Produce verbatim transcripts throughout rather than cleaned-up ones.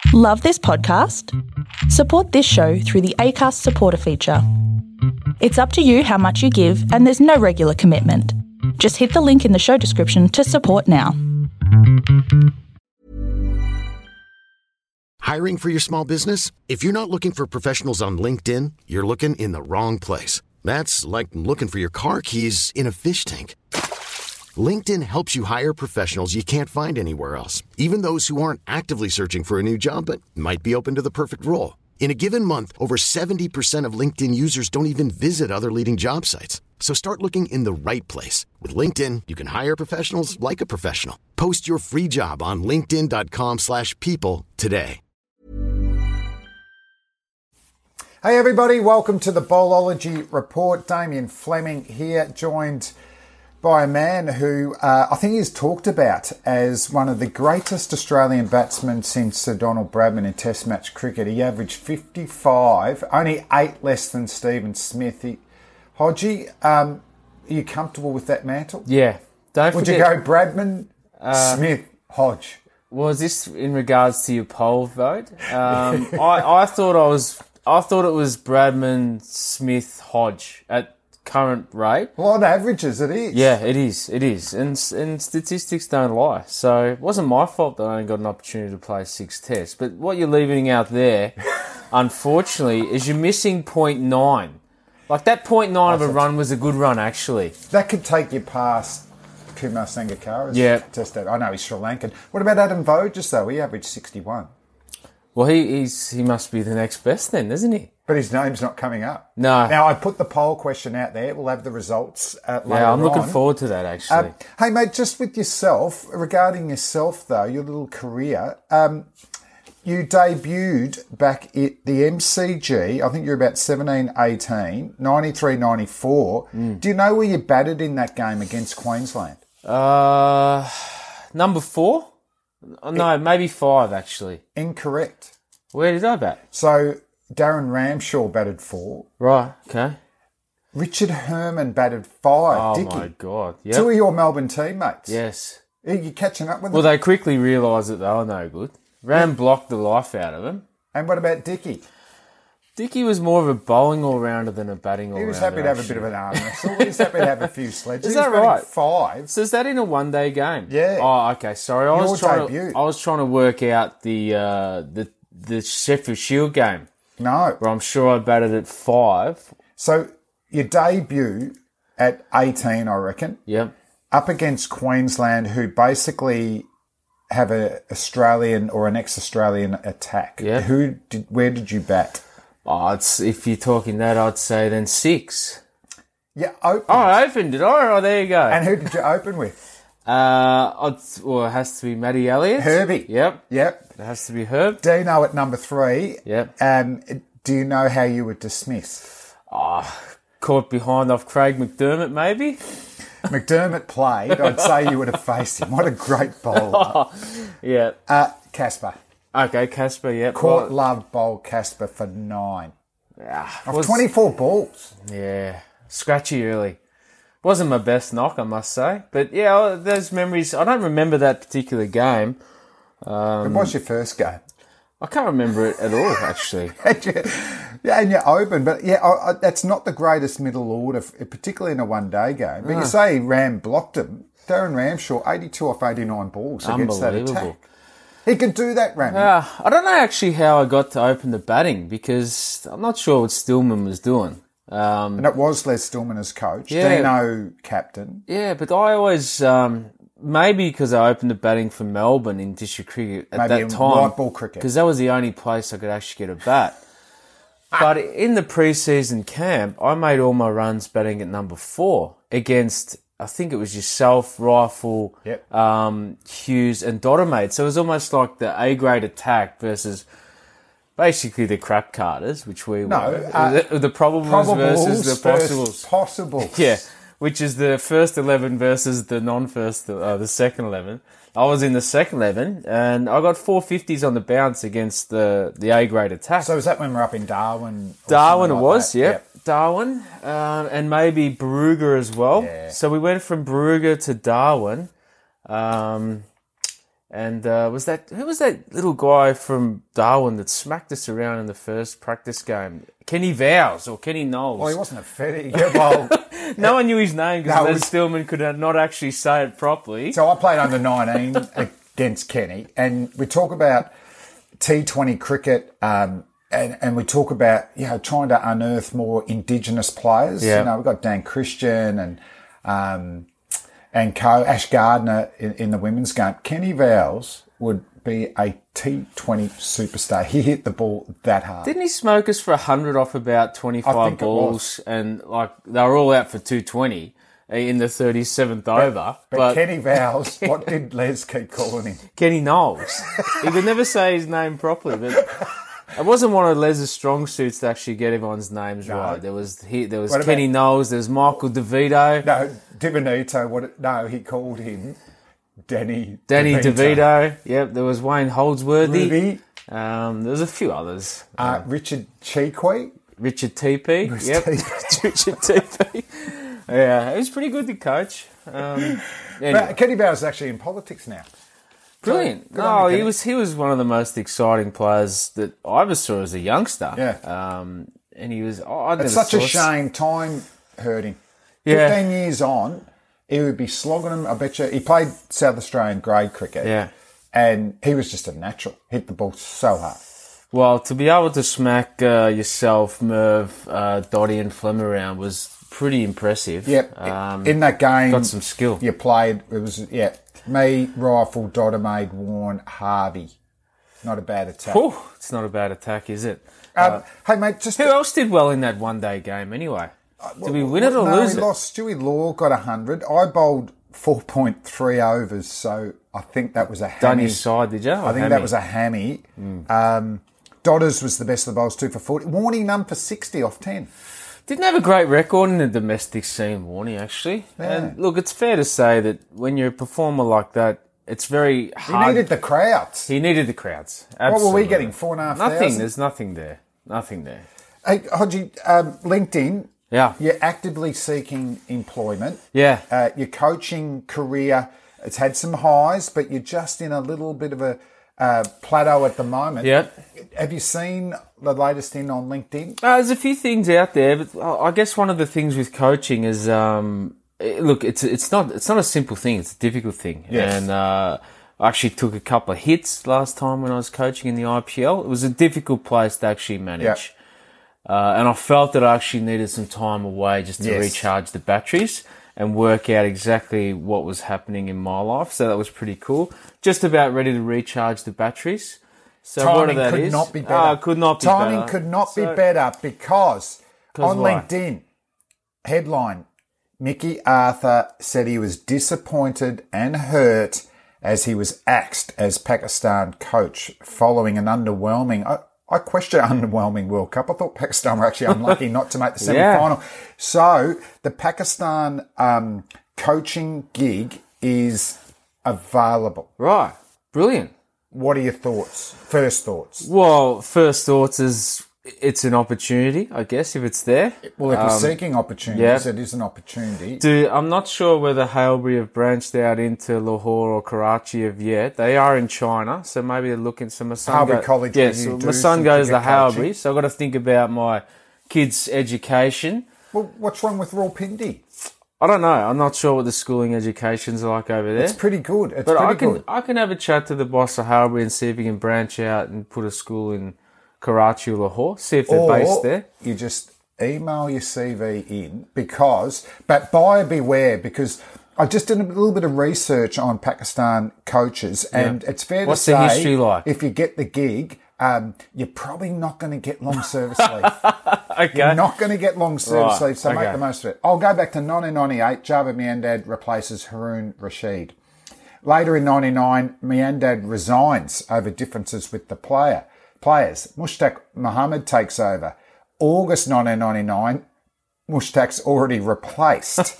Love this podcast? Support this show through the Acast supporter feature. It's up to you how much you give, and there's no regular commitment. Just hit the link in the show description to support now. Hiring for your small business? If you're not looking for professionals on LinkedIn, you're looking in the wrong place. That's like looking for your car keys in a fish tank. LinkedIn helps you hire professionals you can't find anywhere else, even those who aren't actively searching for a new job but might be open to the perfect role. In a given month, over seventy percent of LinkedIn users don't even visit other leading job sites. So start looking in the right place. With LinkedIn, you can hire professionals like a professional. Post your free job on linkedin.com slash people today. Hey everybody, welcome to the Bowlology Report. Damien Fleming here, joined by a man who uh, I think is talked about as one of the greatest Australian batsmen since Sir Donald Bradman in Test match cricket. He averaged fifty-five, only eight less than Stephen Smith. He, Hodgie, um, are you comfortable with that mantle? Yeah. Don't Would forget, you go Bradman, uh, Smith, Hodge? Was this in regards to your poll vote? Um, I, I thought I was. I thought it was Bradman, Smith, Hodge at current rate. Well, on averages, it is. Yeah, it is. It is. And and statistics don't lie. So it wasn't my fault that I only got an opportunity to play six tests. But what you're leaving out there, unfortunately, is you're missing point nine. Like that point nine of a run was a good run, actually. That could take you past Kumar Sangakkara's Yeah. test. I know he's Sri Lankan. What about Adam Voges, though? He averaged sixty-one. Well, he he's, he must be the next best then, isn't he? But his name's not coming up. No. Now, I put the poll question out there. We'll have the results uh, later Yeah, I'm looking on. forward to that, actually. Um, hey, mate, just with yourself, regarding yourself, though, your little career, um, you debuted back at the M C G, I think you're about seventeen, eighteen, ninety-three, ninety-four. Mm. Do you know where you batted in that game against Queensland? Uh, number four? No, maybe five, actually. Incorrect. Where did I bat? So, Darren Ramshaw batted four. Right, okay. Richard Herman batted five. Oh, Dickie. my God. Yep. Two of your Melbourne teammates. Yes. Are you catching up with Well, them? they quickly realised that they were no good. Ram blocked the life out of him. And what about Dickie? Dickie was more of a bowling all-rounder than a batting all-rounder. He was happy to have actually. a bit of an arm wrestle. He was happy to have a few sledges. Is He was that batting right? Five. So is that in a one-day game? Yeah. Oh, okay. Sorry, I Your was trying debut. to. I was trying to work out the uh, the the Sheffield Shield game, No. where I'm sure I batted at five. So your debut at eighteen, I reckon, Yep. up against Queensland, who basically have a Australian or an ex-Australian attack. Yeah. Who did? Where did you bat? Oh, it's, if you're talking that, I'd say then six. Yeah, open. Oh, I opened it. Oh, oh, there you go. And who did you open with? Uh, I'd, well, it has to be Matty Elliott. Herbie. Yep. Yep. It has to be Herb. Dino at number three. Yep. Um, do you know how you were dismissed? Caught behind off Craig McDermott, maybe. McDermott played. I'd say you would have faced him. What a great bowler. Yeah. Uh, Casper. Okay, Casper, yeah. Court Well, Love bowled Casper for nine. ah, Of was- twenty-four balls. Yeah, scratchy early. Wasn't my best knock, I must say. But yeah, those memories, I don't remember that particular game. Um, It was your first game. I can't remember it at all, actually. Yeah, and you're open. But yeah, I, I, that's not the greatest middle order, f- particularly in a one-day game. But you say Ram blocked him. Darren Ramshaw, eighty-two off eighty-nine balls against that Unbelievable. attack. He could do that, Ram. Uh, I don't know actually how I got to open the batting because I'm not sure what Stillman was doing. Um, And it was Les Stillman as coach. Yeah. Dino captain. yeah, but I always, um, maybe because I opened the batting for Melbourne in district cricket at Maybe in that time. white ball cricket. Because that was the only place I could actually get a bat. But in the pre-season camp, I made all my runs batting at number four against, I think it was yourself, Rifle, Yep. um, Hughes and Dottermate. So it was almost like the A-grade attack versus basically the crap carters, which we No, were. uh, the, the probables, Probables versus the versus possibles. possibles. Yeah, which is the first eleven versus the non-first, uh, the second eleven. I was in the second eleven, and I got four fifties on the bounce against the, the A-grade attack. So was that when we we're up in Darwin? or Darwin it something like was, that? yep. Darwin, um, and maybe Brugger as well. Yeah. So we went from Brugger to Darwin. Um, And uh, was that who was that little guy from Darwin that smacked us around in the first practice game? Kenny Vows or Kenny Knowles? Well, he wasn't a fetty. Yeah, well, no one knew his name because No, it Les was- Stillman could not actually say it properly. so I played under nineteen against Kenny, and we talk about T twenty cricket, um, and, and we talk about, you know, trying to unearth more Indigenous players. Yeah. You know, we've got Dan Christian and um, and Co. Ash Gardner in, in the women's game. Kenny Vows would be a T twenty superstar. He hit the ball that hard. Didn't he smoke us for one hundred off about I twenty-five think it balls? And like they were all out for two twenty in the thirty-seventh over. But, But Kenny Vows, what did Les keep calling him? Kenny Knowles. He could never say his name properly, but it wasn't one of Les's strong suits to actually get everyone's names right. There was he, there was What Kenny about- Knowles, there was Michael DeVito, No, Divinito. What? it- No, he called him Danny. Danny DeVito. DeVito. Yep, there was Wayne Holdsworthy. Ruby, Um, there was a few others. uh, Richard Cheequy. Richard T P. Yep, T Richard T P. Yeah, he was pretty good to coach. Um, anyway. But Kenny Vows is actually in politics now. Brilliant. So, good on No, you, he Kenny. was he was one of the most exciting players that I ever saw as a youngster. Yeah. Um, and he was. Oh, I never It's such a saw- shame. Time hurt him. Yeah. Fifteen years on, he would be slogging them. I bet you. He played South Australian grade cricket. Yeah. And he was just a natural. Hit the ball so hard. Well, to be able to smack uh, yourself, Merv, uh, Dotty, and Flem around was pretty impressive. Yep. Um, in that game, got some skill. You played. It was yeah. Me, Rifle, Dottermaid, Warren, Harvey. Not a bad attack. whew, it's not a bad attack, is it? Um, hey mate, just Who else did well in that one-day game anyway? Did we win it or no, lose we it? lost. Stewie Law got a hundred. I bowled four point three overs, so I think that was a Done hammy. your side, did you? I think that was a hammy. Mm. Um, Dodders was the best of the bowls, two for forty. Warning none for sixty off ten. Didn't have a great record in the domestic scene, Warney, actually. Yeah. And look, it's fair to say that when you're a performer like that, it's very He hard. needed the crowds. He needed the crowds. What were Absolutely. we getting? Four and a half Nothing. thousand? There's nothing there. Nothing there. Hey, Hodgie, um, LinkedIn, Yeah. you're actively seeking employment. Yeah. Uh, your coaching career, it's had some highs, but you're just in a little bit of a uh, plateau at the moment. Yeah. Have you seen the latest in on LinkedIn? Uh, there's a few things out there, but I I guess one of the things with coaching is, um, eh, look, it's it's not it's not a simple thing. It's a difficult thing. Yes. And uh, I actually took a couple of hits last time when I was coaching in the I P L. It was a difficult place to actually manage. Uh, and I felt that I actually needed some time away just to Yes. recharge the batteries and work out exactly what was happening in my life. So that was pretty cool. Just about ready to recharge the batteries. So what Timing that could is- not be better. Ah, could not be Timing better. could not be So- better because 'Cause on why? LinkedIn, headline, Mickey Arthur said he was disappointed and hurt as he was axed as Pakistan coach following an underwhelming, I, I question underwhelming World Cup. I thought Pakistan were actually unlucky not to make the Yeah. semi-final. So the Pakistan um, coaching gig is available. Right. Brilliant. What are your thoughts? First thoughts? Well, first thoughts is it's an opportunity, I guess, if it's there. Well, if you're Um, seeking opportunities, yeah. it is an opportunity. Do, I'm not sure whether Hailbury have branched out into Lahore or Karachi of yet. They are in China, so maybe they're looking. So my son Hailbury go- College, Yeah, where so you do my son some goes to cricket coaching. Hailbury, so I've got to think about my kids' education. Well, what's wrong with Rawalpindi? I don't know. I'm not sure what the schooling education's like over there. It's pretty good. It's but pretty I can good. I can have a chat to the boss of Hailbury and see if he can branch out and put a school in Karachi or Lahore. See if they're Or based there. you just email your C V in because, but buyer beware because I just did a little bit of research on Pakistan coaches and it's fair What's to the say history like? if you get the gig, um, you're probably not going to get long service leave. Okay. You're not going to get long service Right, leave, so make okay. the most of it. I'll go back to nineteen ninety-eight. Javed Miandad replaces Haroon Rashid. Later in ninety-nine, Miandad resigns over differences with the player players. Mushtaq Mohammed takes over. August nineteen ninety-nine, Mushtaq's already replaced.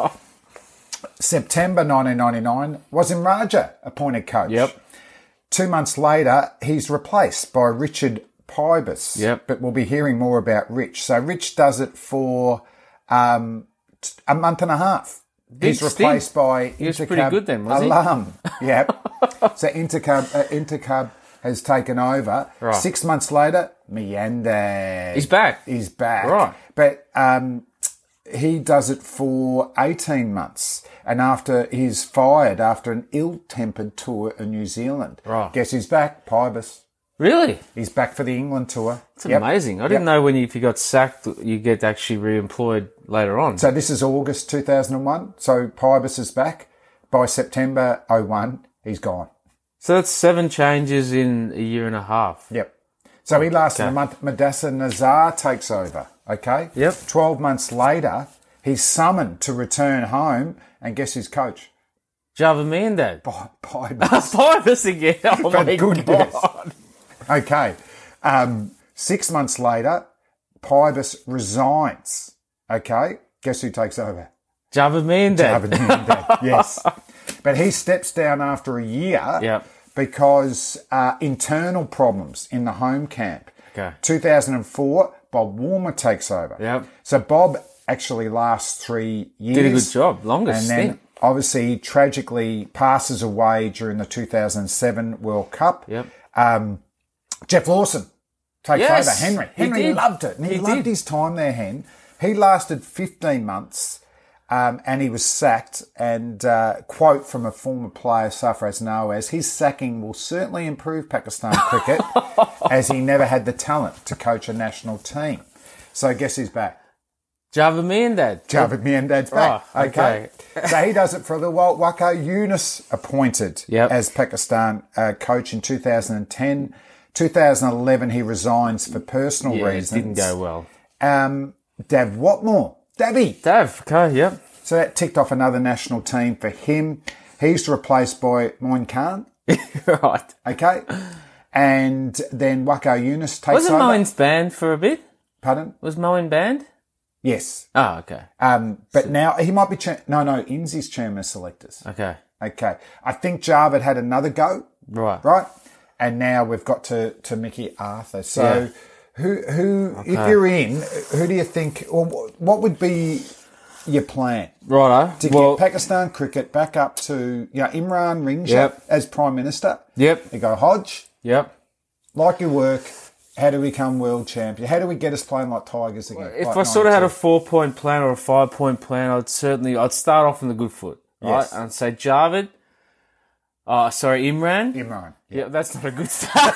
September nineteen ninety-nine, Wasim Raja appointed coach. Yep. Two months later, he's replaced by Richard Pybus. Yep. But we'll be hearing more about Rich. So Rich does it for um, t- a month and a half. Big He's replaced stint. by He was Intercub pretty good then, wasn't he? alum. Yep. So Intercub, uh, Intercub has taken over. Right. Six months later, Meander. He's back. He's back. Right. But um, he does it for eighteen months. And after he's fired after an ill-tempered tour in New Zealand. Right. Guess who's back? Pybus. Really? He's back for the England tour. It's amazing. I didn't know when you, if you got sacked, you get actually re-employed later on. So this is August two thousand one. So Pybus is back. By September oh one, he's gone. So that's seven changes in a year and a half. Yep. So he lasted Okay. a month. Madassa Nazar takes over. Okay. Yep. Twelve months later, he's summoned to return home, and guess who's coach? Java Mandad. Pi- Pybus. Pybus again. Oh But my good God. guess. Okay. Um, six months later, Pybus resigns. Okay. Guess who takes over? Java Mandad. David Mandad, yes. But he steps down after a year Yep. because uh, internal problems in the home camp. Okay. two thousand four, Bob Warmer takes over. Yep. So Bob actually lasts three years. Did a good job. Longest And then stint. obviously he tragically passes away during the two thousand seven World Cup. Yep. Um, Jeff Lawson takes Yes, over. Henry. he Henry did. loved it. And he, He loved did. his time there, Hen. He lasted fifteen months um, and he was sacked. And uh, quote from a former player, Sarfraz Nawaz, his sacking will certainly improve Pakistan cricket as he never had the talent to coach a national team. So guess who's back? Java Mandad. Javed Miandad's back. Oh, okay. okay. So he does it for a little while. Waqar Yunus appointed Yep. as Pakistan uh, coach in two thousand ten. two thousand eleven, he resigns for personal Yeah, it reasons. didn't go well. Um, Dav Watmore. Davy. Dav, okay, yep. So that ticked off another national team for him. He's replaced by Moin Khan. Right. Okay. And then Waqar Yunus takes Wasn't over. Moen's banned for a bit? Pardon? Was Moen banned? Yes. Oh, okay. Um, but now he might be... Cha- no, no, Inzi's chairman of selectors. Okay. Okay. I think Javed had another go. Right. Right? And now we've got to, to Mickey Arthur. So Yeah. who, who if you're in, who do you think, or what would be your plan Righto. to Well, get Pakistan cricket back up to, you know, Imran Ringja Yep. as Prime Minister? Yep. You go, Hodge, Yep. like your work, how do we become world champion? How do we get us playing like Tigers again? If like I sort of had a ninety-two? four-point plan or a five-point plan, I'd certainly I'd start off on the good foot, right? Yes. And say Javed. Oh, sorry, Imran. Imran. Yeah, that's not a good start.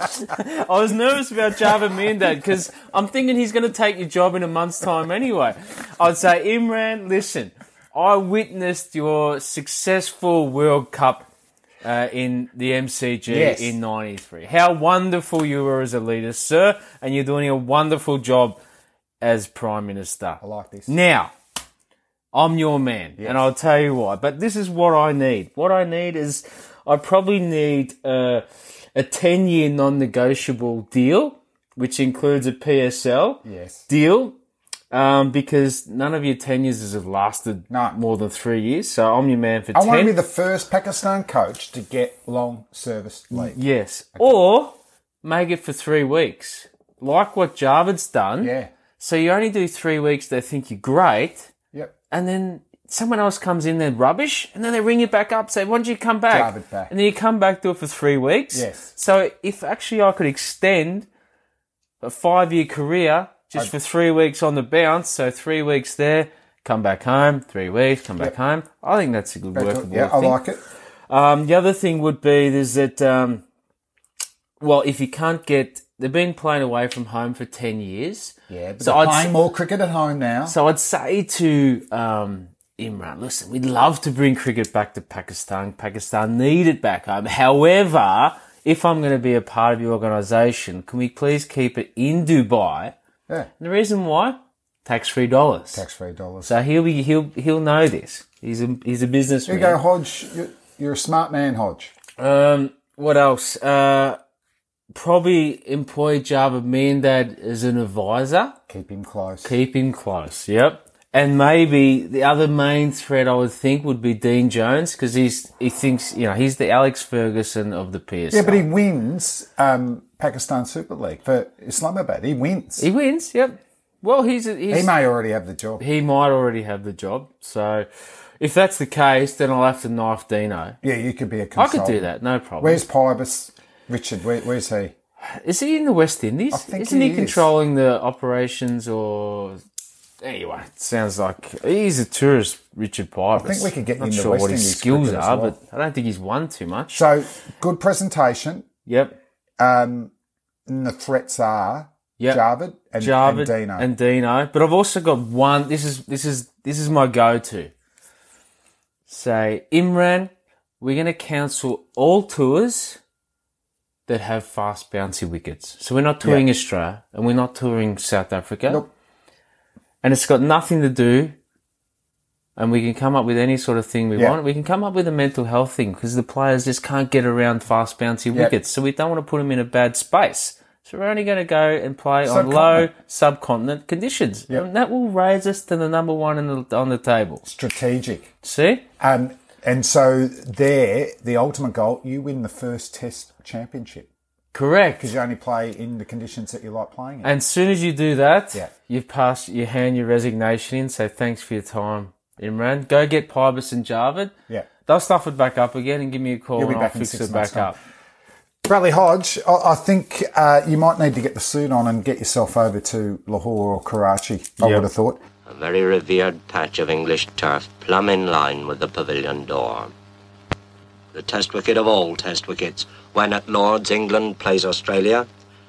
I was nervous about Javed Mandad because I'm thinking he's going to take your job in a month's time anyway. I'd say, Imran, listen, I witnessed your successful World Cup uh, in the M C G Yes. in ninety-three. How wonderful you were as a leader, sir, and you're doing a wonderful job as Prime Minister. I like this. Now, I'm your man, and I'll tell you why. But this is what I need. What I need is I probably need uh, a ten-year non-negotiable deal, which includes a P S L Yes. deal, um, because none of your tenures have lasted No. more than three years. So I'm your man for I ten. want to be the first Pakistan coach to get long service leave. Yes, or make it for three weeks, like what Javad's done. Yeah. So you only do three weeks. They think you're great. Yep. And then someone else comes in, they're rubbish, and then they ring you back up, say, why don't you come back? Javed back. And then you come back, do it for three weeks. Yes. So if actually I could extend a five-year career just for three weeks on the bounce, so three weeks there, come back home, three weeks, come back home, I think that's a good workable Yeah, I thing. like it. Um, the other thing would be is that, um, well, if you can't get, they've been playing away from home for ten years. Yeah, but So they're I'd playing s- more cricket at home now. So I'd say to um, Imran, listen, we'd love to bring cricket back to Pakistan. Pakistan need it back home. However, if I'm going to be a part of your organisation, can we please keep it in Dubai? Yeah, And the reason why? Tax-free dollars. tax-free dollars. So he'll be he'll he'll know this. He's a he's a Here businessman. you go, Hodge. You're, you're a smart man, Hodge. Um, what else? Uh, probably employ Java Mandad as an advisor. Keep him close. Keep him close. Yep. And maybe the other main threat I would think would be Dean Jones because he's he thinks you know he's the Alex Ferguson of the P S L. Yeah, but he wins um, Pakistan Super League for Islamabad. He wins. he wins. Yep. Well, he's, a, he's He may already have the job. he might already have the job. So, if that's the case, then I'll have to knife Dino. Yeah, you could be a I consultant. could do that, no problem. Where's Pybus? Richard, where, where's he? Is he in the West Indies? I think Isn't he he, is. controlling the operations or... Anyway, it sounds like he's a tourist, Richard Pybus. I think we could get Not him the sure West what his Indies skills cricket as are, well. but I don't think he's won too much. So, good presentation. Yep. Um, and the threats are Yep. Jarvid and, Jarvid and Dino. and Dino. But I've also got one. This is this is this is my go-to. Say, Imran, we're going to cancel all tours that have fast bouncy wickets. So we're not touring Yeah. Australia and we're not touring South Africa. Nope. And it's got nothing to do. And we can come up with any sort of thing we Yeah. want. We can come up with a mental health thing because the players just can't get around fast bouncy Yeah. wickets. So we don't want to put them in a bad space. So we're only going to go and play on low Subcontinent. subcontinent conditions. Yep. And that will raise us to the number one in the, on the table. Strategic. See? Um, and so there, the ultimate goal, you win the first Test championship Correct. because you only play in the conditions that you like playing in. And as soon as you do that, Yeah. you've passed, you hand your resignation in, say thanks for your time, Imran. Go get Pybus and Jarvid. Yeah. They'll stuff it back up again and give me a call You'll be and I'll back in fix six it months' back time. up. Bradley Hodge, I, I think uh, you might need to get the suit on and get yourself over to Lahore or Karachi, I Yep. would have thought. A very revered patch of English turf, plumb in line with the pavilion door. The test wicket of all test wickets, when at Lord's England plays Australia.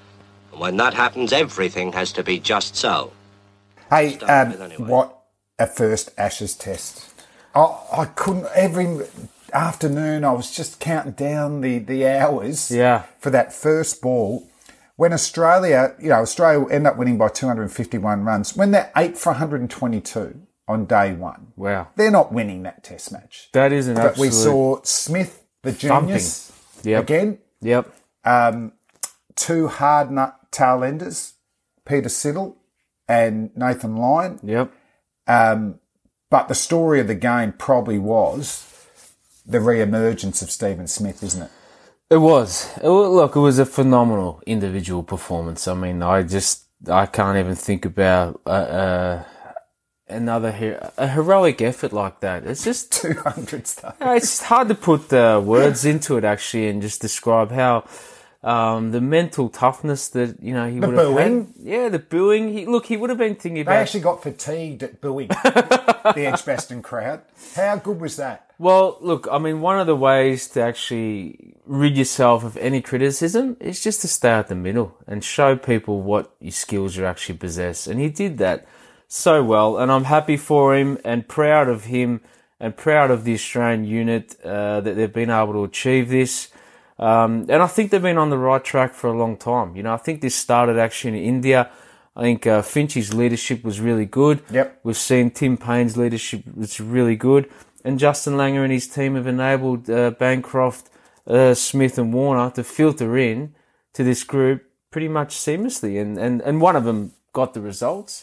And when that happens, everything has to be just so. Hey, Start um, with anyway. what a first Ashes test. I, I couldn't, every afternoon I was just counting down the, the hours Yeah. for that first ball. When Australia, you know, Australia will end up winning by two hundred fifty-one runs, when they're eight for one hundred twenty-two on day one. Wow. They're not winning that test match. That is an But absolute... we saw Smith, the genius, Yep. again. Yep. Um, two hard nut tail enders, Peter Siddle and Nathan Lyon. Yep. Um, but the story of the game probably was the re-emergence of Stephen Smith, isn't it? It was. It wa- Look, it was a phenomenal individual performance. I mean, I just, I can't even think about uh, uh, another, her- a heroic effort like that. It's just, two hundred stuff. Uh, it's hard to put uh, words into it actually and just describe how um, the mental toughness that you know he The would have booing? had. Yeah, the booing. He, look, he would have been thinking They about. actually got fatigued at booing the Edgbaston crowd. How good was that? Well, look, I mean, one of the ways to actually rid yourself of any criticism is just to stay out the middle and show people what your skills you actually possess. And he did that so well, and I'm happy for him and proud of him and proud of the Australian unit uh, that they've been able to achieve this. Um, and I think they've been on the right track for a long time. You know, I think this started actually in India. I think uh, Finch's leadership was really good. Yep. We've seen Tim Payne's leadership was really good. And Justin Langer and his team have enabled uh, Bancroft, uh, Smith and Warner to filter in to this group pretty much seamlessly. And, and, and one of them got the results.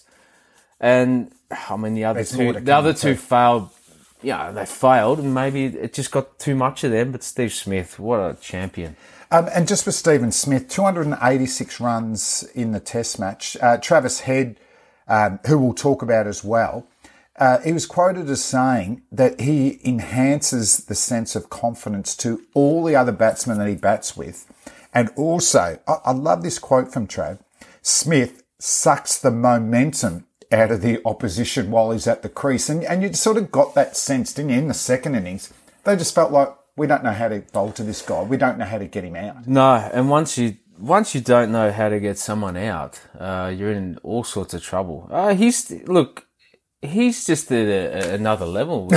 And, I mean, the other There's two, more to the come, other two too. failed. Yeah, they failed, and maybe it just got too much of them. But Steve Smith, what a champion. Um, and just with Stephen Smith, two hundred eighty-six runs in the test match. Uh, Travis Head, um, who we'll talk about as well, uh, he was quoted as saying that he enhances the sense of confidence to all the other batsmen that he bats with. And also, I, I love this quote from Trav, Smith sucks the momentum out of the opposition while he's at the crease. And, and you sort of got that sense, didn't you, in the second innings? They just felt like, we don't know how to bowl to this guy. We don't know how to get him out. No, and once you once you don't know how to get someone out, uh, you're in all sorts of trouble. Uh, he's look, he's just at a, another level.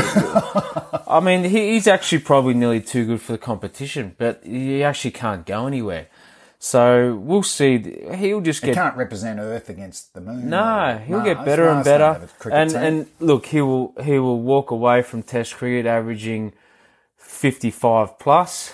I mean, he, he's actually probably nearly too good for the competition, but he actually can't go anywhere. So we'll see. He'll just He get can't represent Earth against the moon. no. He'll No, get it's better and nice to have better. a cricket And team. and look, he will he will walk away from Test cricket averaging fifty-five plus.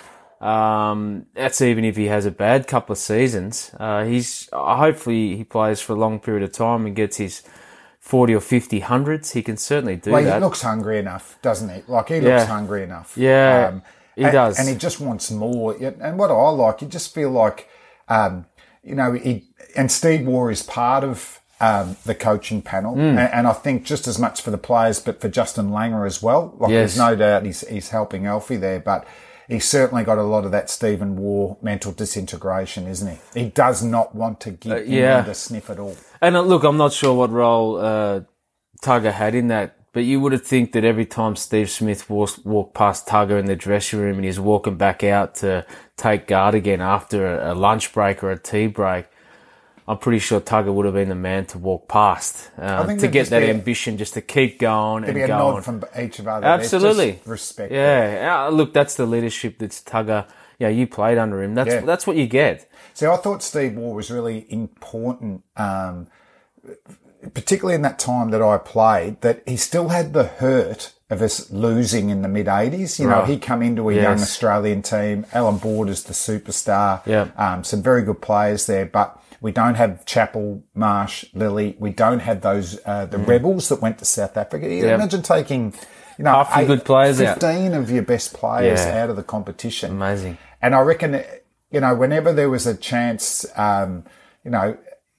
Um, that's even if he has a bad couple of seasons. Uh, he's uh, hopefully he plays for a long period of time and gets his forty or fifty hundreds. He can certainly do well, that. he looks hungry enough, doesn't he? Like, he looks Yeah. hungry enough. Yeah, he and, does. And he just wants more. And what I like, you just feel like, um, you know, he, and Steve Waugh is part of um, the coaching panel, Mm. and, and I think just as much for the players, but for Justin Langer as well. Like, Yes. there's no doubt he's he's helping Alfie there, but he's certainly got a lot of that Stephen Waugh mental disintegration, isn't he? He does not want to give Uh, England yeah. a sniff at all. And uh, look, I'm not sure what role uh, Tugger had in that, but you would have think that every time Steve Smith walked, walked past Tugger in the dressing room and he's walking back out to take guard again after a, a lunch break or a tea break, I'm pretty sure Tugger would have been the man to walk past uh, think to there'd get just that be a- ambition, just to keep going There'd and be a going. nod from each of other. Absolutely. There's just respect. there. Yeah, uh, look, that's the leadership that's Tugger. Yeah, you played under him. That's Yeah. that's what you get. So I thought Steve Waugh was really important, um, particularly in that time that I played, that he still had the hurt of us losing in the mid eighties. You know, Right. he come into a Yes. young Australian team. Alan Borders, the superstar. Yeah. Um, some very good players there, but we don't have Chappell, Marsh, Lilly. We don't have those, uh, the rebels that went to South Africa. You Yeah. Imagine taking, you know, Half your good players out. fifteen of your best players Yeah. out of the competition. Amazing. And I reckon, you know, whenever there was a chance, um, you know,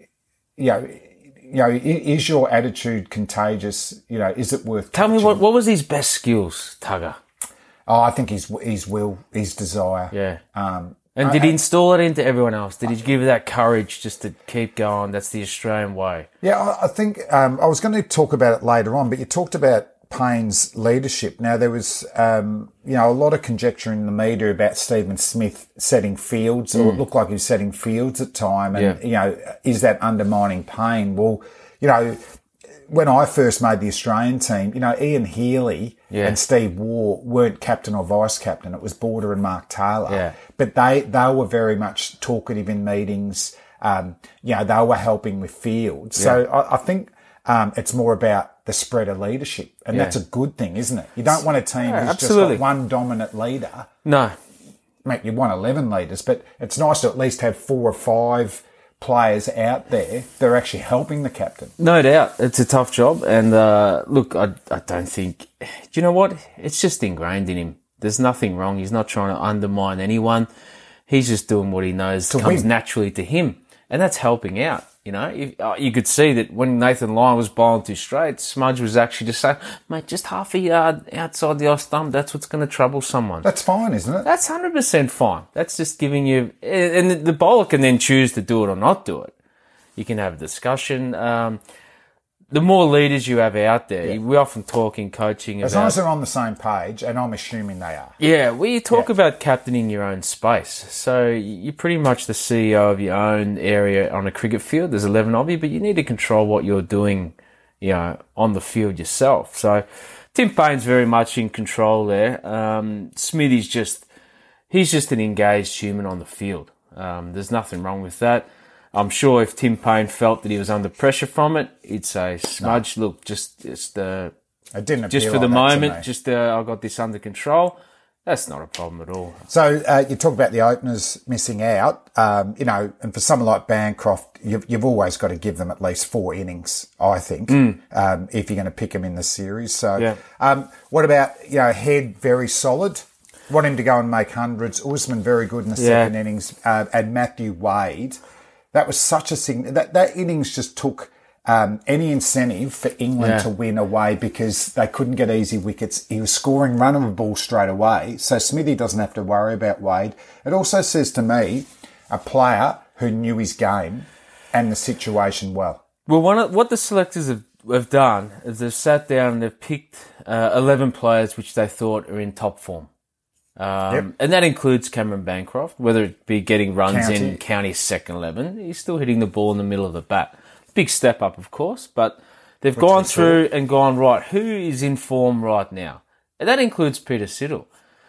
you know, you know, i- is your attitude contagious? You know, is it worth? Tell me catching? what what was his best skills, Tugger? Oh, I think his his will, his desire. Yeah. Um, And did he install it into everyone else? Did he give you that courage just to keep going? That's the Australian way. yeah, I, I think um, I was going to talk about it later on, but you talked about Payne's leadership. Now, there was, um, you know, a lot of conjecture in the media about Stephen Smith setting fields, or it looked like he was setting fields at time. And, Mm. Yeah. you know, is that undermining Payne? Well, you know, when I first made the Australian team, you know, Ian Healy Yeah. and Steve Waugh weren't captain or vice captain. It was Border and Mark Taylor. Yeah. But they, they were very much talkative in meetings. Um, you know, they were helping with fields. So I, I think um, it's more about the spread of leadership. And Yeah. that's a good thing, isn't it? You don't want a team Yeah, who's absolutely. just got one dominant leader. No. Mate, you want eleven leaders, but it's nice to at least have four or five players out there that are actually helping the captain. No doubt. It's a tough job. And uh, look, I, I don't think... Do you know what? It's just ingrained in him. There's nothing wrong. He's not trying to undermine anyone. He's just doing what he knows To comes win. naturally to him. And that's helping out. You know, if, uh, you could see that when Nathan Lyon was bowling too straight, Smudge was actually just saying, mate, just half a yard outside the off stump, that's what's going to trouble someone. That's fine, isn't it? That's one hundred percent fine. That's just giving you... And the bowler can then choose to do it or not do it. You can have a discussion. Um, the more leaders you have out there, we often talk in coaching As about... long as they're on the same page, and I'm assuming they are. Yeah, well, you talk Yeah. about captaining your own space. So you're pretty much the C E O of your own area on a cricket field. There's eleven of you, but you need to control what you're doing, you know, on the field yourself. So Tim Payne's very much in control there. Um, Smithy's just, he's just an engaged human on the field. Um, there's nothing wrong with that. I'm sure if Tim Payne felt that he was under pressure from it, he'd say, Smudge, look, just, just, uh, It didn't just appear for the like that to moment, me. just uh, I've got this under control. That's not a problem at all. So uh, you talk about the openers missing out, um, you know, and for someone like Bancroft, you've, you've always got to give them at least four innings, I think, um, if you're going to pick them in the series. So Yeah. um, what about, you know, Head, very solid. Want him to go and make hundreds. Usman, very good in the Yeah. second innings. Uh, and Matthew Wade, that was such a sign. That, that innings just took um, any incentive for England Yeah. to win away because they couldn't get easy wickets. He was scoring run of the ball straight away. So Smithy doesn't have to worry about Wade. It also says to me, a player who knew his game and the situation well. Well, one of, what the selectors have, have done is they've sat down and they've picked uh, eleven players which they thought are in top form. Um, Yep. And that includes Cameron Bancroft, whether it be getting runs County. in county's second eleven. He's still hitting the ball in the middle of the bat. Big step up, of course, but they've gone we through and gone, right, who is in form right now? And that includes Peter Siddle.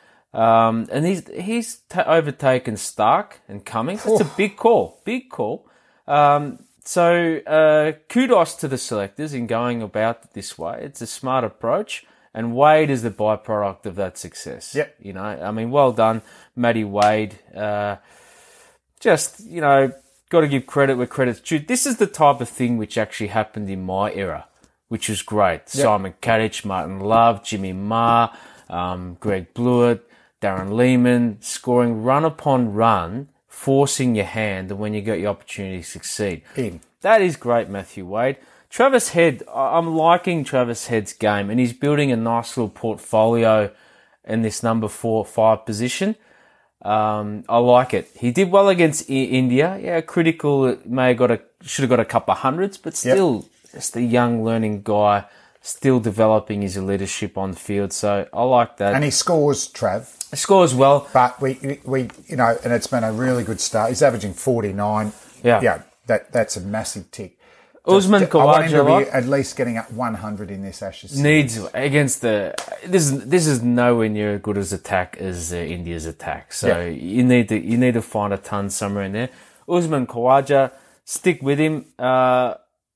Um, and he's he's ta overtaken Stark and Cummings. It's a big call, big call. Um, so uh, kudos to the selectors in going about it this way. It's a smart approach, and Wade is the byproduct of that success. Yep. You know, I mean, well done, Matty Wade. Uh, just, you know, got to give credit where credit's due. This is the type of thing which actually happened in my era, which was great. Simon Kadich, Martin Love, Jimmy Marr, um, Greg Blewett, Darren Lehman, scoring run upon run, forcing your hand, and when you got your opportunity to succeed. In. That is great, Matthew Wade. Travis Head, I'm liking Travis Head's game, and he's building a nice little portfolio in this number four, five position. Um, I like it. He did well against I- India. Yeah, critical. May have got a should have got a couple of hundreds, but still, yep. Just a young learning guy, still developing his leadership on the field. So I like that. And he scores, Trav. He scores well, but we we you know, and it's been a really good start. He's averaging forty-nine. Yeah, yeah, that that's a massive tick. Usman Khawaja, I want him to be at least getting up one hundred in this Ashes series. Needs against the this is this is nowhere near as good as attack as uh, India's attack. So yeah. you need to you need to find a ton somewhere in there. Usman Khawaja, stick with him. Uh,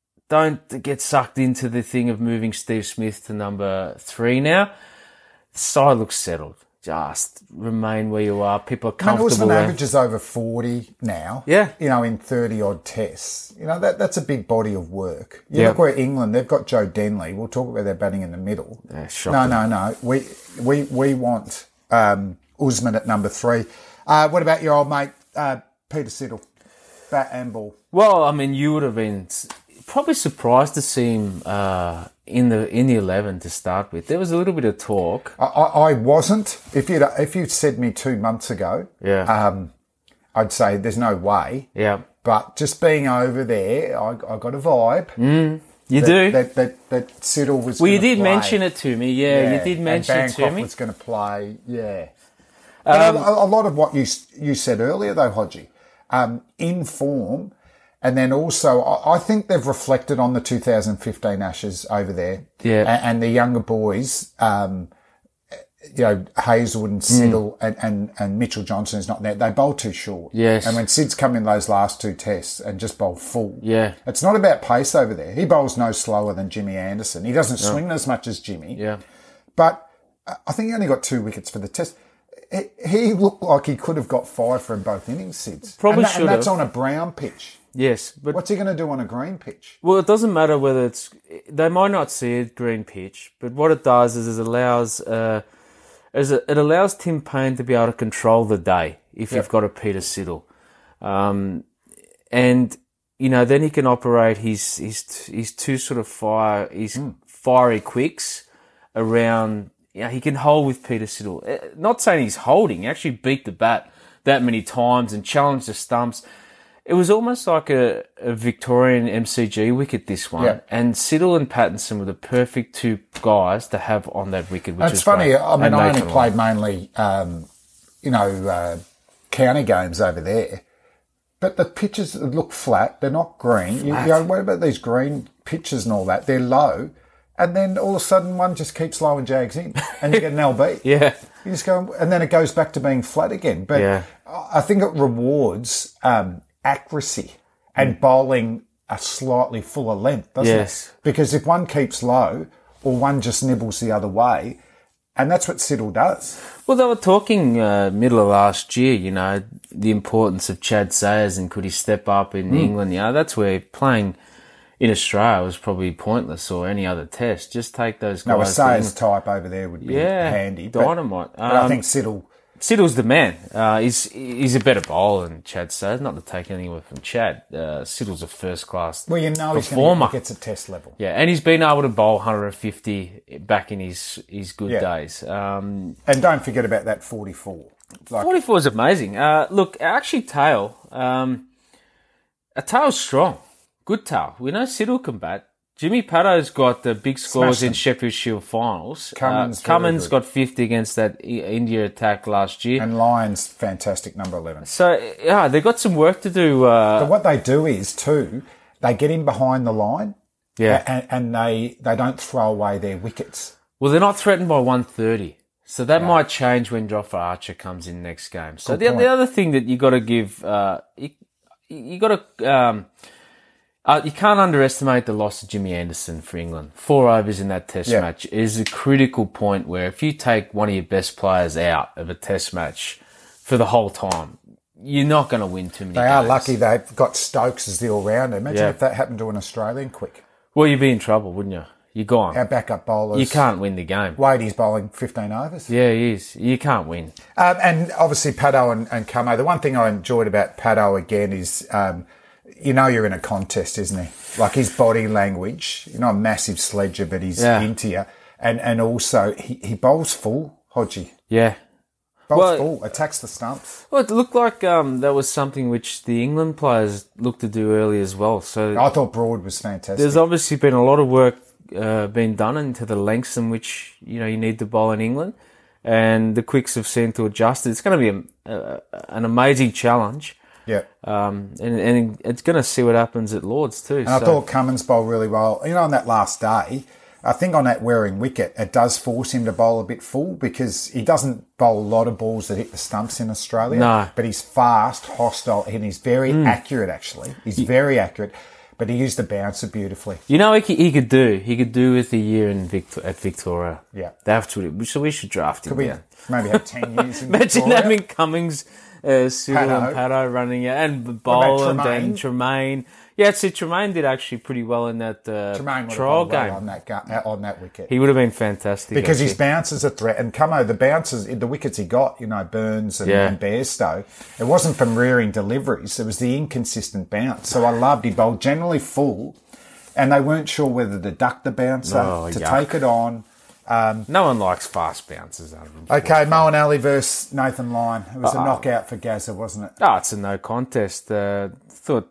don't get sucked into the thing of moving Steve Smith to number three now. The side looks settled. Just remain where you are. People are comfortable. And Usman averages over forty now. Yeah. You know, in thirty-odd tests. You know, that that's a big body of work. You yeah. look where England, they've got Joe Denley. We'll talk about their batting in the middle. Yeah, no, no, no. We we we want um, Usman at number three. Uh, what about your old mate, uh, Peter Siddle? Bat and ball. Well, I mean, you would have been probably surprised to see him uh, in the in the eleven to start with. There was a little bit of talk. I, I, I wasn't. If you'd if you'd said me two months ago, yeah, um, I'd say there's no way. Yeah, but just being over there, I, I got a vibe. Mm, you that, do. That that that Siddle was. Well, you did play. mention it to me. Yeah, yeah. you did mention and it to me. was going to play. Yeah. Um, a, a lot of what you you said earlier, though, Hodgie, um, in form. And then also, I think they've reflected on the two thousand fifteen Ashes over there. Yeah. And, and the younger boys, um, you know, Hazelwood and Siddle mm. and, and, and Mitchell Johnson is not there. They bowl too short. Yes. And when Sid's come in those last two tests and just bowl full. Yeah. It's not about pace over there. He bowls no slower than Jimmy Anderson. He doesn't swing no. as much as Jimmy. Yeah. But I think he only got two wickets for the test. He looked like he could have got five from both innings, Sids. Probably and that, should and that's have. on a brown pitch. Yes, but what's he going to do on a green pitch? Well, it doesn't matter whether it's. They might not see a green pitch, but what it does is, is it allows uh, is it, it allows Tim Payne to be able to control the day if yep. you've got a Peter Siddle, um, and you know then he can operate his his his two sort of fire his mm. fiery quicks around. Yeah, you know, he can hold with Peter Siddle. Not saying he's holding. He actually beat the bat that many times and challenged the stumps. It was almost like a, a Victorian M C G wicket, this one. Yeah. And Siddle and Pattinson were the perfect two guys to have on that wicket, which That's is funny. Great. I mean, and I only Nathan played Lyon. mainly, um, you know, uh, county games over there. But the pitches look flat. They're not green. You, you know, what about these green pitches and all that? They're low. And then all of a sudden one just keeps low and jags in and you get an L B. Yeah. You just go, and then it goes back to being flat again. But yeah. I think it rewards um, accuracy and mm. bowling a slightly fuller length, doesn't yes. it? Because if one keeps low or one just nibbles the other way, and that's what Siddle does. Well, they were talking uh, middle of last year, you know, the importance of Chad Sayers and could he step up in mm. England. You know, that's where playing in Australia was probably pointless or any other test. Just take those guys. No, a Sayers type over there would be yeah, handy. But, dynamite. But um, I think Siddle... Siddle's the man. Uh, he's he's a better bowler than Chad Sayers. Not to take anything away from Chad. Uh, Siddle's a first class well, you know performer. He gets a test level. Yeah, and he's been able to bowl one hundred fifty back in his his good yeah. days. Um, and don't forget about that forty-four. Like, forty-four is amazing. Uh, look, actually, tail. Um, a tail's strong. Good tail. We know Siddle can bat. Jimmy Paddo's got the big scores in Sheffield Shield finals. Cummins, uh, Cummins got fifty against that India attack last year. And Lyons, fantastic, number eleven. So, yeah, they've got some work to do. Uh, but what they do is, too, they get in behind the line yeah, and, and they, they don't throw away their wickets. Well, they're not threatened by one thirty. So that yeah. might change when Jofra Archer comes in next game. So the, the other thing that you got to give, uh, you, you got to... Um, Uh, you can't underestimate the loss of Jimmy Anderson for England. Four overs in that test yeah. match is a critical point where if you take one of your best players out of a test match for the whole time, you're not going to win too many They games. are lucky they've got Stokes as the all-rounder. Imagine yeah. if that happened to an Australian quick. Well, you'd be in trouble, wouldn't you? You're gone. Our backup bowlers. You can't win the game. Wadey's bowling fifteen overs. Yeah, he is. You can't win. Um, and obviously Paddo and, and Camo. The one thing I enjoyed about Paddo again is... Um, you know you're in a contest, isn't he? Like his body language, you know, a massive sledger, but he's Yeah. into you. And and also, he, he bowls full, Hodgie. Yeah. Bowls Well- full, attacks the stumps. Well, it looked like um, that was something which the England players looked to do early as well. So I thought Broad was fantastic. there's obviously been a lot of work uh, being done into the lengths in which you know you need to bowl in England, and the quicks have seemed to adjust. It's going to be a, a, an amazing challenge, Yeah. um, and, and it's going to see what happens at Lords too. And I thought Cummins bowled really well. You know, on that last day, I think on that wearing wicket, it does force him to bowl a bit full because he doesn't bowl a lot of balls that hit the stumps in Australia. No. But he's fast, hostile, and he's very accurate, actually. He's very accurate. But he used the bouncer beautifully. You know, he, he could do. He could do with a year in Victor, at Victoria. Yeah. That's what. It, so we should draft him. Could we yeah. maybe have ten years in Imagine Victoria? having Cummings, uh, Cyril Paddo. and Paddo running it, and about Boland Tremaine? and Tremaine. Yeah, see, Tremaine did actually pretty well in that uh, Tremaine would have trial bowled well game. on that, gu- uh, on that wicket. He would have been fantastic. Because his actually. bounces a threat. And Cummo, the bounces, the wickets he got, you know, Burns and, Yeah. and Bairstow, it wasn't from rearing deliveries. It was the inconsistent bounce. So I loved he bowled generally full, and they weren't sure whether to duck the bouncer, Oh, to yuck. take it on. No one likes fast bounces out of him. Okay, Moeen Ali versus Nathan Lyon. It was a Uh-oh. knockout for Gazza, wasn't it? Oh, it's a no contest. Uh, thought,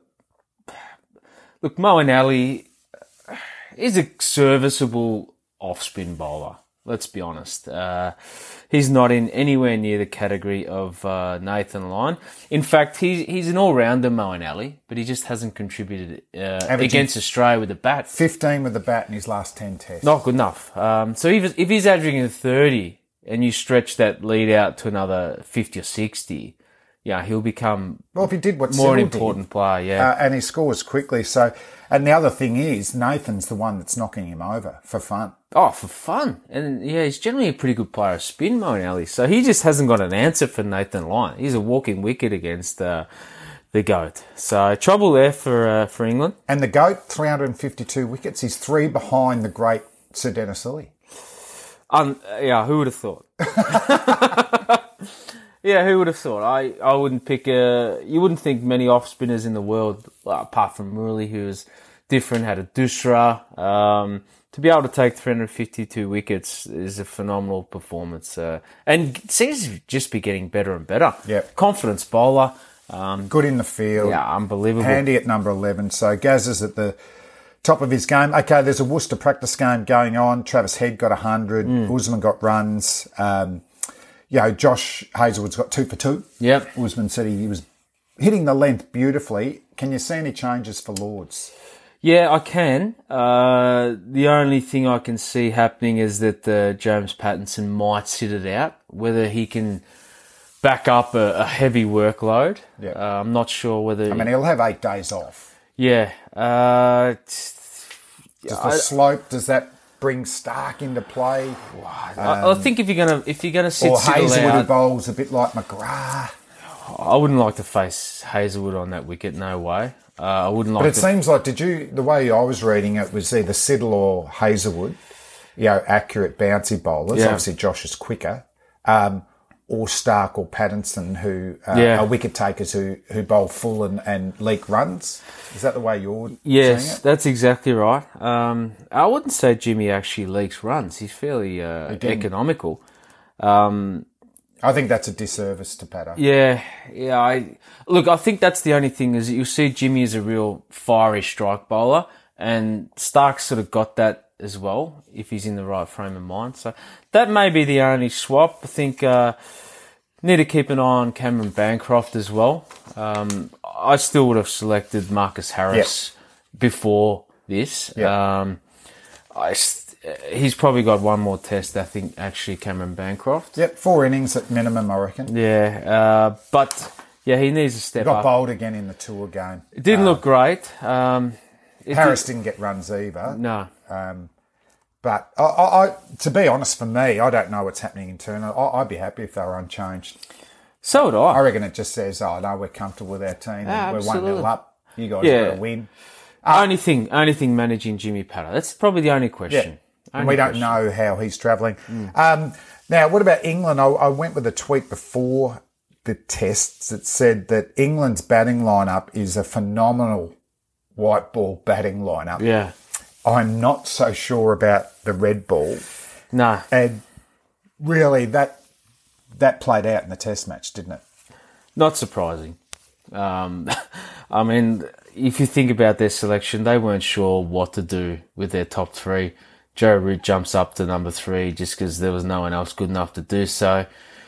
look, Moeen Ali is a serviceable off-spin bowler. Let's be honest. Uh, he's not in anywhere near the category of uh, Nathan Lyon. In fact, he's he's an all-rounder, Moeen Ali, but he just hasn't contributed uh, Averaging- against Australia with the bat. fifteen with the bat in his last ten tests. Not good enough. Um, so if, if he's averaging a thirty and you stretch that lead out to another fifty or sixty, yeah, he'll become Well, if he did what more an Cyril did, important player, yeah. uh, and he scores quickly. So, and the other thing is, Nathan's the one that's knocking him over for fun. Oh, for fun. And yeah, he's generally a pretty good player of spin, Moeen Ali. So he just hasn't got an answer for Nathan Lyon. He's a walking wicket against uh, the GOAT. So trouble there for uh, for England. And the GOAT, three hundred fifty-two wickets. He's three behind the great Sir Dennis Lilly. Um, yeah, who would have thought? Yeah, who would have thought? I, I wouldn't pick a... You wouldn't think many off-spinners in the world, well, apart from Murali, who was different, had a Dusra. Um, to be able to take three hundred fifty-two wickets is a phenomenal performance. Uh, and seems to just be getting better and better. Yep. Confidence bowler. Um, Good in the field. yeah, unbelievable. Handy at number eleven. So Gaz is at the top of his game. Okay, there's a Worcester practice game going on. Travis Head got one hundred. Mm. Usman got runs. Um, you know, Josh Hazelwood's got two for two. Yep. Usman said he was hitting the length beautifully. Can you see any changes for Lords? Yeah, I can. Uh, the only thing I can see happening is that uh, James Pattinson might sit it out. Whether he can back up a, a heavy workload, Yeah. uh, I'm not sure whether. I mean, he'll have eight days off. yeah, uh, Does the slope, does that bring Stark into play? I, I think if you're gonna if you're gonna sit Or Sigel Hazelwood who out, bowls a bit like McGrath? I wouldn't like to face Hazelwood on that wicket. No way. Uh, I wouldn't like. But it to, seems like, did you, the way I was reading it was either Siddle or Hazelwood, you know, accurate bouncy bowlers. Yeah. Obviously, Josh is quicker. Um, or Stark or Pattinson, who uh, Yeah. are wicket takers who, who bowl full and, and leak runs. Is that the way you're seeing Yes, it? that's exactly right. Um, I wouldn't say Jimmy actually leaks runs. He's fairly uh, didn't. economical. Um, I think that's a disservice to Pato. Yeah, yeah. I look. I think that's the only thing is that you'll see Jimmy as a real fiery strike bowler, and Stark's sort of got that as well if he's in the right frame of mind. So that may be the only swap. I think uh, need to keep an eye on Cameron Bancroft as well. Um, I still would have selected Marcus Harris before this. Yeah. Um, I. St- He's probably got one more test, I think, actually, Cameron Bancroft. Yep, four innings at minimum, I reckon. Yeah, uh, but, yeah, he needs to step Got up. bowled again in the tour game. It didn't Uh, look great. Um, it Harris did- didn't get runs either. No. But I, I, I, to be honest, for me, I don't know what's happening internally. I, I'd be happy if they were unchanged. So would I I. reckon it just says, oh, no, we're comfortable with our team. Ah, we're one absolutely. nil up. You guys Yeah. got to win. only thing, only thing managing Jimmy Pato. That's probably the only Yeah. question. And Only we don't question. know how he's travelling. Um, now, what about England? I, I went with a tweet before the tests that said that England's batting lineup is a phenomenal white ball batting lineup. Yeah. I'm not so sure about the red ball. No. And really, that that played out in the test match, didn't it? Not surprising. Um, I mean, if you think about their selection, they weren't sure what to do with their top three. Joe Root jumps up to number three just because there was no one else good enough to do so.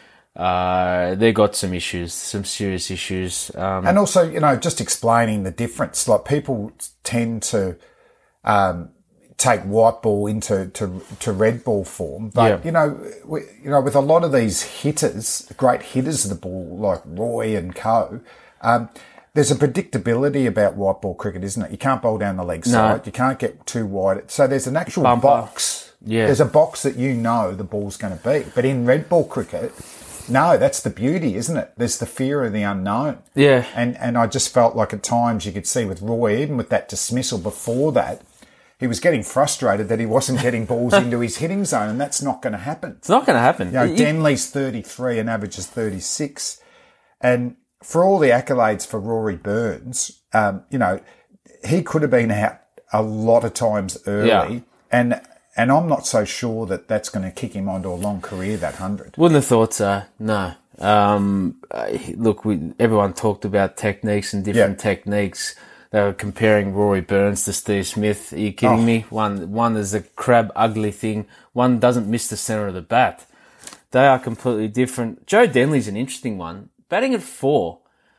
Uh, they got some issues, some serious issues. Um, and also, you know, just explaining the difference. Like, people tend to um, take white ball into to, to red ball form. But, yeah. you know, we, you know, with a lot of these hitters, great hitters of the ball, like Roy and co, um, there's a predictability about white ball cricket, isn't it? You can't bowl down the leg side. No. You can't get too wide. So there's an actual Bumper. box. Yeah. There's a box that you know the ball's going to be. But in red ball cricket, no, that's the beauty, isn't it? There's the fear of the unknown. Yeah. And and I just felt like at times you could see with Roy, even with that dismissal before that, he was getting frustrated that he wasn't getting balls into his hitting zone, and that's not going to happen. It's not going to happen. You know, Denley's thirty-three and averages thirty-six. And for all the accolades for Rory Burns, um, you know, he could have been out a lot of times early. Yeah. And and I'm not so sure that that's going to kick him onto a long career, that hundred. Wouldn't have thought so, no. Um, look, we, everyone talked about techniques and different yeah. techniques. They were comparing Rory Burns to Steve Smith. Are you kidding oh. me? One one is a crab ugly thing. One doesn't miss the centre of the bat. They are completely different. Joe Denley's an interesting one. Batting at four.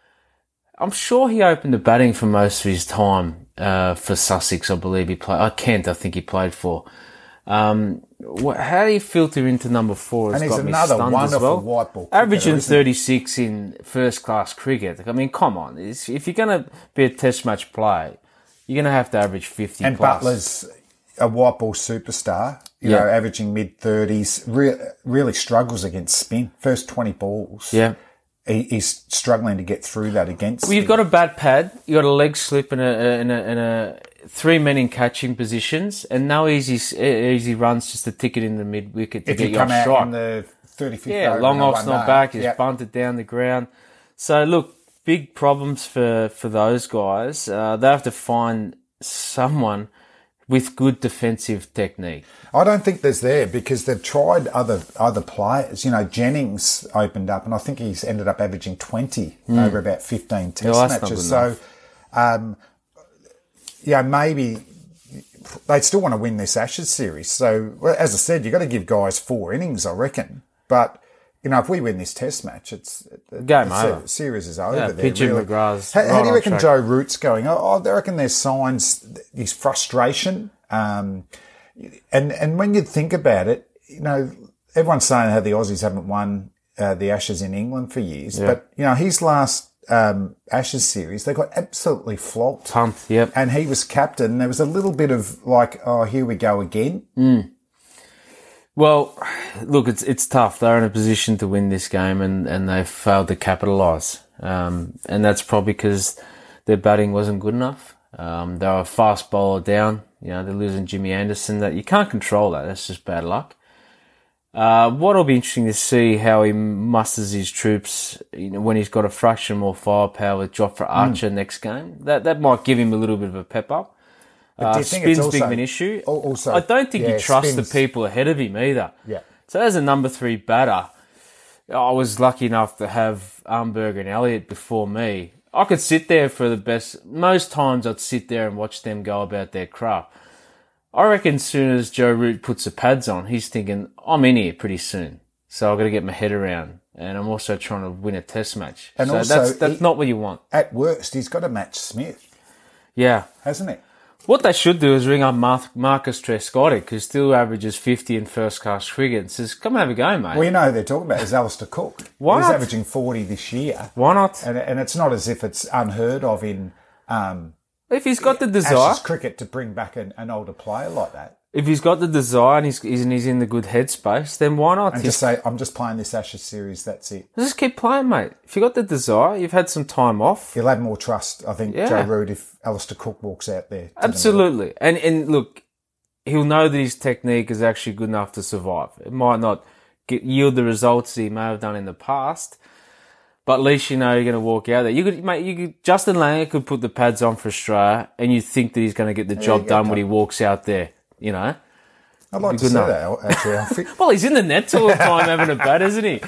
I'm sure he opened the batting for most of his time uh, for Sussex, I believe he played. I Kent, I think he played for. Um, what, how do you filter into number four? And has he's got me another stunned wonderful as well. white ball cricketer, Averaging isn't he? thirty-six in first-class cricket. I mean, come on. It's, if you're going to be a test match player, you're going to have to average fifty and plus. Butler's a white ball superstar, you Yeah. know, averaging mid-thirties, re- really struggles against spin. First twenty balls. Yeah. He, he's struggling to get through that against Well, you've spin. got a bat pad, you've got a leg slip and a, and a, and a three men in catching positions, and no easy easy runs just to tick it in the mid wicket to if get you you come off out strike. in the thirty-fifth Yeah, over long and a off's one not day. back. He's Yep. bunted down the ground. So look, big problems for for those guys. Uh, they have to find someone with good defensive technique. I don't think there's there because they've tried other other players. You know, Jennings opened up, and I think he's ended up averaging twenty mm. over about fifteen test Yeah, that's not matches. good So, enough. um, yeah, maybe they still want to win this Ashes series. So, well, as I said, you've got to give guys four innings, I reckon. But you know, if we win this test match, it's game the over. Series is over. Yeah, there, P J really. McGrath's How, right how do you on reckon track. Joe Root's going? Oh, I reckon there's signs, his frustration. Um, and and when you think about it, you know, everyone's saying how the Aussies haven't won uh, the Ashes in England for years, Yeah. but you know, his last um, Ashes series, they got absolutely flogged. Pumped, yep. And he was captain. There was a little bit of like, oh, here we go again. Mm. Well, look, it's it's tough. They're in a position to win this game, and, and they've failed to capitalise. Um, and that's probably because their batting wasn't good enough. Um, they were a fast bowler down. You know, they're losing Jimmy Anderson. That you can't control that. That's just bad luck. Uh, what'll be interesting to see how he musters his troops, you know, when he's got a fraction more firepower with Jofra Archer mm. next game. That that might give him a little bit of a pep up. But do Uh, you think spin's it's big also- of an issue. al- also, I don't think yeah, you trust spin's- the people ahead of him either. Yeah. So as a number three batter, I was lucky enough to have Umberg and Elliott before me. I could sit there for the best. Most times I'd sit there and watch them go about their craft. I reckon as soon as Joe Root puts the pads on, he's thinking, I'm in here pretty soon. So I've got to get my head around. And I'm also trying to win a test match. And so also that's, that's he- not what you want. At worst, he's got to match Smith, Yeah. hasn't he? What they should do is ring up Mar- Marcus Trescotty, who still averages fifty in first-class cricket, and says, come have a go, mate. Well, you know who they're talking about is Alistair Cook. Why He's not? averaging forty this year. Why not? And, and it's not as if it's unheard of in um, If he's got the desire, Ashes cricket to bring back an, an older player like that. if he's got the desire and he's, he's, and he's in the good headspace, then why not? And He's- just say, I'm just playing this Ashes series, that's it. just keep playing, mate. If you got the desire, you've had some time off. He'll have more trust, I think, Yeah. Joe Root, if Alistair Cook walks out there. to the Absolutely. And and look, he'll know that his technique is actually good enough to survive. It might not get, yield the results that he may have done in the past, But at least you know you're going to walk out there. You could, mate, you could, Justin Langer could put the pads on for Australia and you think that he's going to get the job done when he walks out there, you know? I'd like to see that, actually, Alfie. Well, he's in the nets all the time having a bat, isn't he?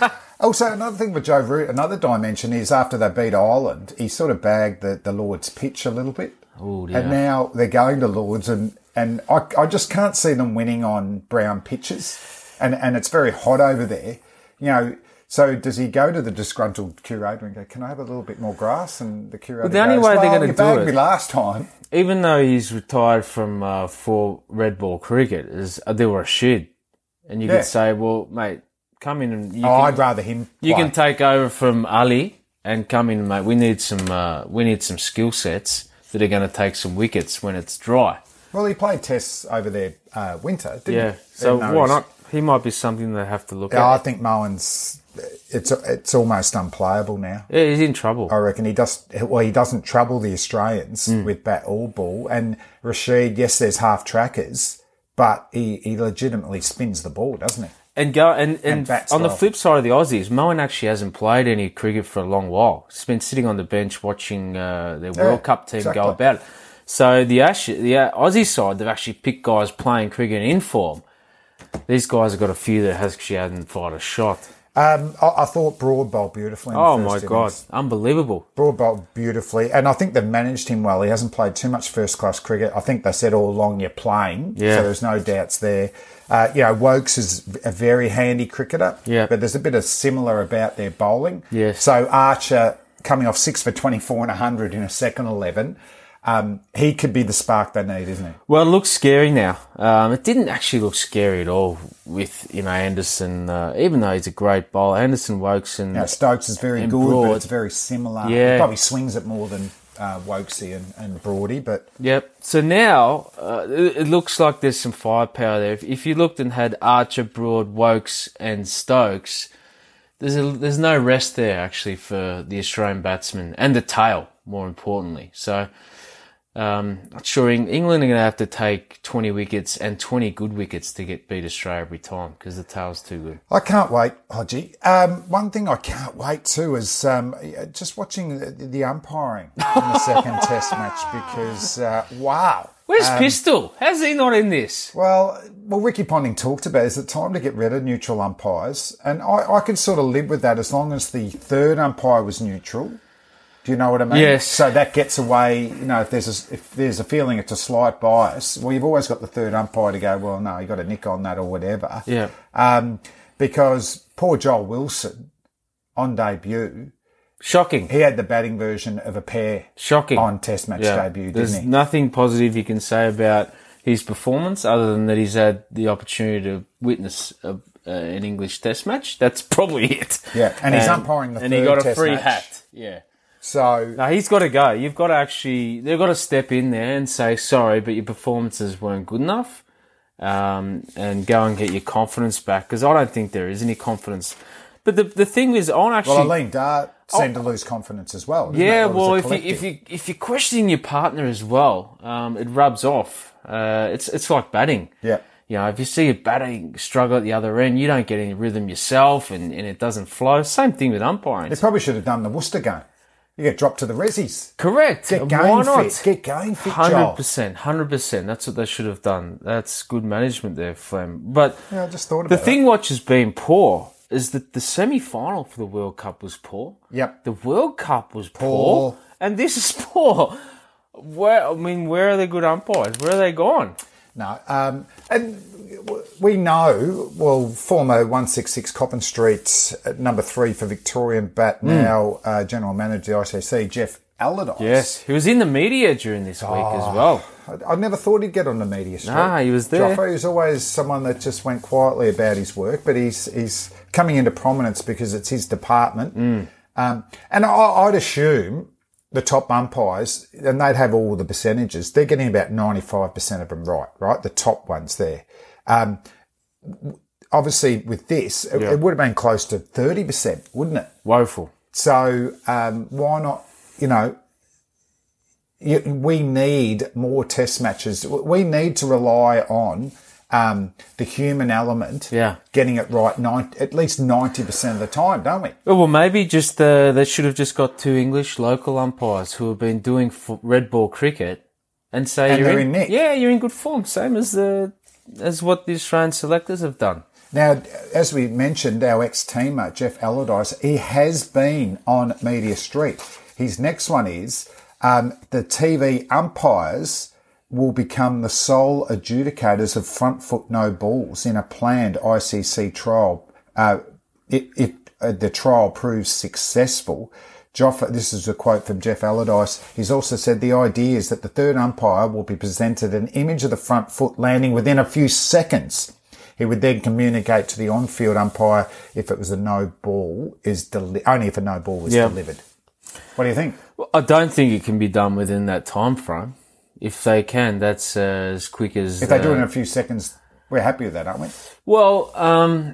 Also, another thing with Joe Root, another dimension is after they beat Ireland, he sort of bagged the, the Lord's pitch a little bit. Ooh, yeah. And now they're going to Lords and, and I, I just can't see them winning on brown pitches. And, and it's very hot over there. You know, so does he go to the disgruntled curator and go, can I have a little bit more grass? And the curator well, the only goes, way well, they're going you to do bagged it, me last time. even though he's retired from uh, for red ball cricket, is Adil Rashid. And you Yeah. could say, well, mate, come in and you Oh, can, I'd rather him you play. can take over from Ali and come in, mate. We need some uh, we need some skill sets that are going to take some wickets when it's dry. Well, he played tests over there uh, winter, didn't Yeah, he? so Even though why he's- not? He might be something they have to look Yeah, I at. think Moen's, it's it's almost unplayable now. Yeah, he's in trouble. I reckon he does. Well, he doesn't trouble the Australians Mm. with bat or ball. And Rashid, yes, there's half trackers, but he, he legitimately spins the ball, doesn't he? And go and, and, And bats on the well. flip side of the Aussies, Moen actually hasn't played any cricket for a long while. He's been sitting on the bench watching uh, their World Cup team exactly. go about it. So the Ash, the Aussie side, they've actually picked guys playing cricket in form. These guys have got a few that actually hadn't fired a shot. Um, I, I thought Broad bowled beautifully. In the Oh first my God, innings. unbelievable! Broad bowled beautifully, and I think they've managed him well. He hasn't played too much first class cricket. I think they said all along you're playing, Yeah. so there's no doubts there. Uh, you know, Wokes is a very handy cricketer, Yeah. but there's a bit of similar about their bowling. Yes. So Archer coming off six for twenty-four and one hundred in a second eleven. Um, he could be the spark they need, isn't he? Well, it looks scary now. Um, it didn't actually look scary at all with, you know, Anderson, uh, even though he's a great bowler. Anderson, Wokes and... You know, Stokes is very and good, Broad. but it's very similar. Yeah. He probably swings it more than uh, Wokesy and, and Broady, but Yep. So now uh, it, it looks like there's some firepower there. If, if you looked and had Archer, Broad, Wokes, and Stokes, there's a, there's no rest there actually for the Australian batsmen and the tail, more importantly. So um, not sure Eng- England are going to have to take twenty wickets and twenty good wickets to get beat Australia every time because the tail's too good. I can't wait, Hodgie. Um, one thing I can't wait too is um, just watching the, the umpiring in the second Test match because uh, wow. Where's Pistol? How's he not in this? Well, well, Ricky Ponting talked about is it time to get rid of neutral umpires, and I, I could sort of live with that as long as the third umpire was neutral. Do you know what I mean? Yes. So that gets away. You know, if there's a, if there's a feeling it's a slight bias, well, you've always got the third umpire to go. Well, no, you got a nick on that or whatever. Yeah. Um, because poor Joel Wilson on debut, Shocking. he had the batting version of a pair Shocking. on Test match debut, There's didn't he? nothing positive you can say about his performance other than that he's had the opportunity to witness a, uh, an English Test match. That's probably it. Yeah, and he's umpiring the and he third got a Test free match. hat. Yeah. So No, he's got to go. You've got to actually, they've got to step in there and say, sorry, but your performances weren't good enough. Um, and go and get your confidence back because I don't think there is any confidence. But the the thing is, I actually. well, Aline Dart seemed to lose confidence as well. didn't Yeah, it? Or was well, it if you if collective? you if you're questioning your partner as well, um, it rubs off. Uh, it's it's like batting. Yeah. You know, if you see a batting struggle at the other end, you don't get any rhythm yourself, and, and it doesn't flow. Same thing with umpiring. They probably should have done the Worcester game. You get dropped to the Rezzies. Correct. Get Why game not? fit. Get game fit, Hundred Joel. percent, hundred percent. That's what they should have done. That's good management there, Flem. But Yeah, I just thought about the that. thing which has been poor is that the semi-final for the World Cup was poor. Yep. The World Cup was Poor. poor, and this is poor. Where I mean, where are the good umpires? Where are they gone? No, um, and we know, well, former one sixty-six Coppin Street, uh, number three for Victorian Bat, now uh, General Manager of the I C C, Jeff Allardyce. Yes, he was in the media during this week as well. I, I never thought he'd get on the media street. Nah, he was there. Joffrey was always someone that just went quietly about his work, but he's he's coming into prominence because it's his department. Mm. Um, and I, I'd assume the top umpires, and they'd have all the percentages, they're getting about ninety-five percent of them right, right? The top ones there. Um, obviously, with this, it, Yeah. it would have been close to thirty percent, wouldn't it? Woeful. So um, why not, you know, you, we need more test matches. We need to rely on um, the human element, Yeah. getting it right nine, at least ninety percent of the time, don't we? Oh, well, maybe just uh, they should have just got two English local umpires who have been doing f- red ball cricket, and say And you're they're in nick. Yeah, you're in good form, same as the as what the Australian selectors have done. Now, as we mentioned, our ex-teamer, Jeff Allardyce, he has been on Media Street. His next one is um, the T V umpires will become the sole adjudicators of front foot no balls in a planned I C C trial. Uh, if if uh, the trial proves successful, Joffa, this is a quote from Jeff Allardyce. He's also said the idea is that the third umpire will be presented an image of the front foot landing within a few seconds. He would then communicate to the on-field umpire if it was a no ball is deli- only if a no ball was Yeah. delivered. What do you think? Well, I don't think it can be done within that time frame. If they can, that's uh, as quick as... If they do it uh, in a few seconds, we're happy with that, aren't we? Well, um,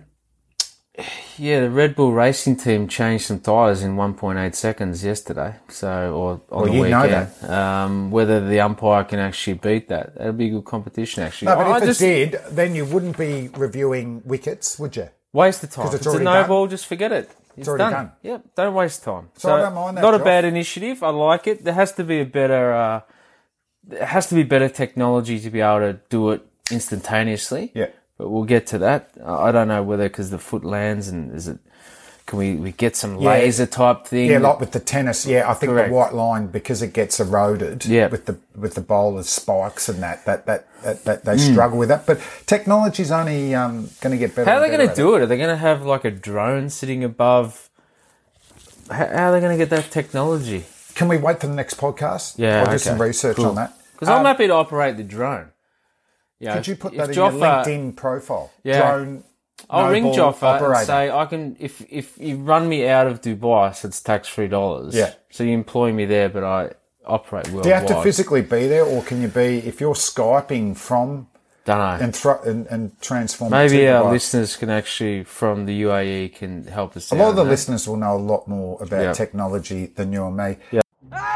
yeah, the Red Bull racing team changed some tyres in one point eight seconds yesterday. So, or on Well, the you know weekend. Um, whether the umpire can actually beat that, that'll be a good competition. Actually, No, but I if just, it did, then you wouldn't be reviewing wickets, would you? waste the time. 'Cause If it's it's a already no done. ball, just forget it. It's, already done. done. Yep, don't waste time. So I don't mind that, Not a Joff. bad initiative. I like it. There has to be a better. Uh, there has to be better technology to be able to do it instantaneously. Yeah. But we'll get to that. Uh, I don't know whether because the foot lands and is it. Can we, we get some Yeah. laser type thing? Yeah, like with the tennis. Yeah, I think Correct. the white line, because it gets eroded Yeah. with the with the bowler's spikes and that, that, that, that, that they Hmm. struggle with that. But technology's only um, going to get better. How are they going to do it? Are they going to have like a drone sitting above? How, how are they going to get that technology? Can we wait for the next podcast? Yeah, I'll do okay. some research Cool. on that. Because I'm Um, happy to operate the drone. Yeah, Could you put if that in Joffa- your LinkedIn profile? Yeah. Drone. I'll no ring ball Joffa operator. and say I can if if you run me out of Dubai, so it's tax free dollars. Yeah. So you employ me there, but I operate worldwide. Do you have to physically be there, or can you be if you're Skyping from Don't know. and thro- and, and transform? it Maybe to our Dubai? listeners can actually from the U A E can help us A out. lot of the on that. listeners will know a lot more about Yeah. technology than you and me. Yeah.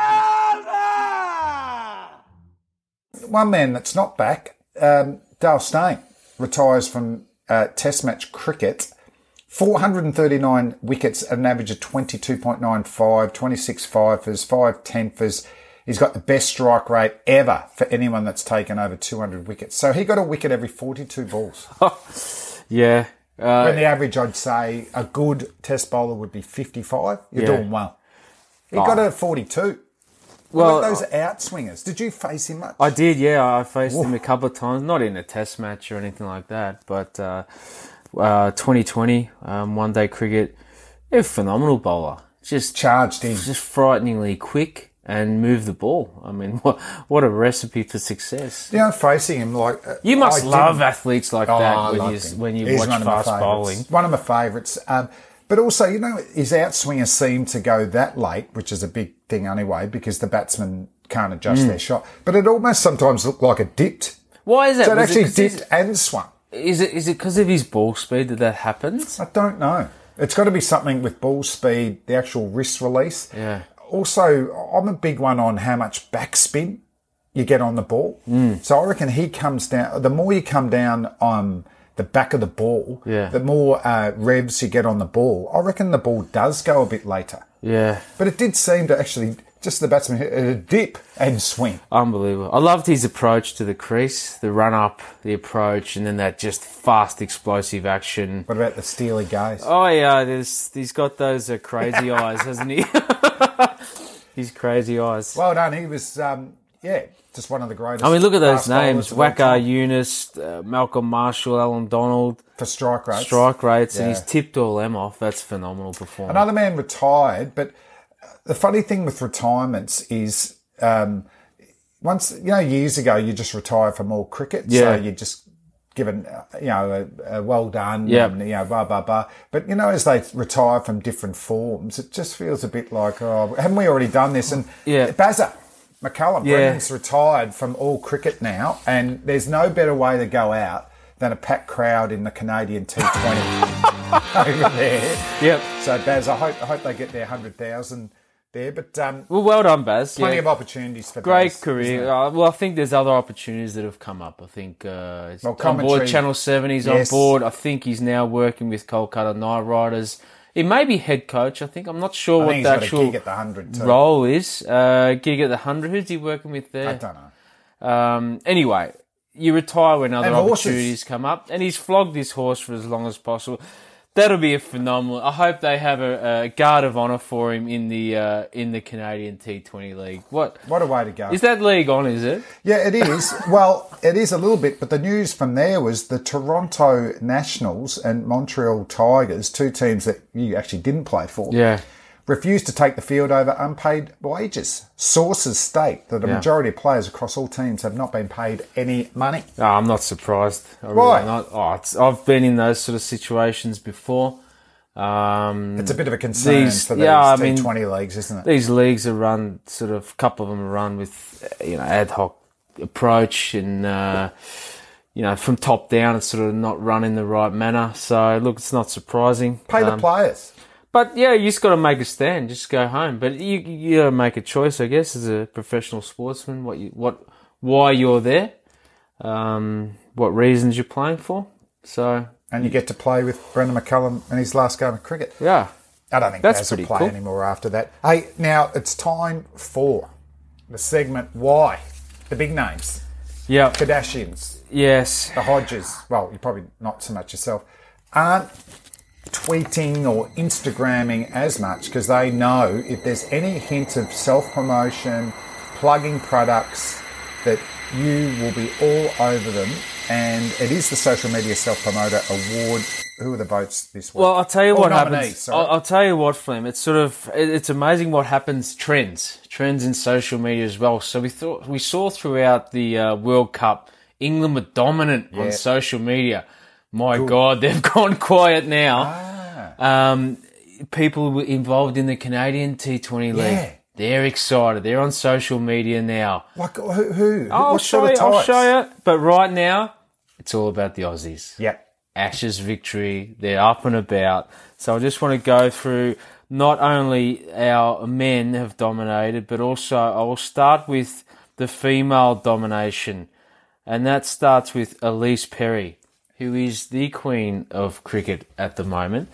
One man that's not back, um, Dale Steyn, retires from uh, Test match cricket. four hundred thirty-nine wickets at an average of twenty-two point nine five, twenty-six fifers, five tenthers. He's got the best strike rate ever for anyone that's taken over two hundred wickets. So he got a wicket every forty-two balls. Yeah. Uh, When the average, I'd say, a good test bowler would be fifty-five. You're Yeah. doing well. He got it at forty-two. well, What about those outswingers? Did you face him much? I did, yeah. I faced him a couple of times, not in a test match or anything like that, but uh, uh, twenty twenty, um, one day cricket, a phenomenal bowler. Just Charged in. just frighteningly quick and move the ball. I mean, what what a recipe for success. You know, facing him like uh, You must I love didn't- athletes like Oh, that I when loved you him. when you He's watch one of my fast favourites. bowling. One of my favourites. Um, but also, you know, his outswingers seem to go that late, which is a big thing anyway, because the batsmen can't adjust Mm. their shot. But it almost sometimes looked like it dipped. Why is that? So it Was actually 'cause dipped and swung. Is it is it because of his ball speed that that happens? I don't know. It's got to be something with ball speed, the actual wrist release. Yeah. Also, I'm a big one on how much backspin you get on the ball. Mm. So I reckon he comes down, the more you come down on the back of the ball, Yeah. the more uh, revs you get on the ball. I reckon the ball does go a bit later. Yeah. But it did seem to actually, just the batsman hit a dip and swing. Unbelievable. I loved his approach to the crease, the run up, the approach, and then that just fast, explosive action. What about the steely gaze? Oh, yeah, there's, he's got those uh, crazy eyes, hasn't he? His crazy eyes. Well done. He was, um, yeah, just one of the greatest. I mean, look at those fast bowlers names. of all Waqar time Yunus, uh, Malcolm Marshall, Alan Donald. for strike rates. Strike rates, and Yeah. he's tipped all them off. That's phenomenal performance. Another man retired, but the funny thing with retirements is, um, once, you know, years ago, you just retire from all cricket. Yeah. So you just given, uh, you know, a, a well done, Yeah. and, you know, blah, blah, blah. But, you know, as they retire from different forms, it just feels a bit like, oh, haven't we already done this? And Yeah. Bazza McCullum, Yeah. Brendan's retired from all cricket now, and there's no better way to go out than a packed crowd in the Canadian T twenty over there. Yep. So, Baz, I hope I hope they get their hundred thousand there. But um, Well, well done, Baz. plenty Yeah. of opportunities for Great Baz, isn't career. there? Uh, well, I think there's other opportunities that have come up. I think uh, he's Well, on commentary- board Channel seven. He's Yes. on board. I think he's now working with Kolkata Knight Riders. He may be head coach. I think I'm not sure I what think the he's got a actual gig at the hundred too. role is. Uh, gig at the hundred. Who's he working with there? I don't know. Um, anyway, you retire when other And horses. opportunities come up, and he's flogged this horse for as long as possible. That'll be a phenomenal. I hope they have a, a guard of honour for him in the uh, in the Canadian T twenty league. What What a way to go. is that league on? Is it? Yeah, it is. Well, it is a little bit, but the news from there was the Toronto Nationals and Montreal Tigers, two teams that you actually didn't play for, Yeah. refused to take the field over unpaid wages. Sources state that a Yeah. majority of players across all teams have not been paid any money. Oh, I'm not surprised. I really Why? am not. Oh, it's, I've been in those sort of situations before. Um, It's a bit of a concern These- for these yeah, I T mean, twenty leagues, isn't it? these leagues are run sort of, a couple of them are run with, uh, you know, ad hoc approach and, uh, you know, from top down, it's sort of not run in the right manner. So, look, it's not surprising. Pay the Um, players. But yeah, you just got to make a stand. Just go home. But you you got to make a choice, I guess, as a professional sportsman. What you what why you're there, um, what reasons you're playing for. So And you get to play with Brendan McCullum in his last game of cricket. yeah, I don't think That's Baz will pretty play cool. anymore after that. Hey, now it's time for the segment Why? The big names. yeah, Kardashians, yes, the Hodges, well, you're probably not so much yourself, aren't tweeting or Instagramming as much because they know if there's any hint of self-promotion, plugging products, that you will be all over them. And it is the Social Media Self-Promoter Award. Who are the votes this week? Well, I'll tell you Or what nominees, happens. sorry. I'll, I'll tell you what, Flem. It's sort of it- it's amazing what happens. Trends, trends in social media as well. So we thought we saw throughout the uh, World Cup, England were dominant on social media. My God, they've gone quiet now. Ah. Um, people were involved in the Canadian T twenty league. Yeah. They're excited. They're on social media now. Like, who? who? I'll what show sort of you. I'll types? show you. But right now, it's all about the Aussies. Yep. Ashes victory. They're up and about. So I just want to go through not only our men have dominated, but also I will start with the female domination. And that starts with Elise Perry, who is the queen of cricket at the moment.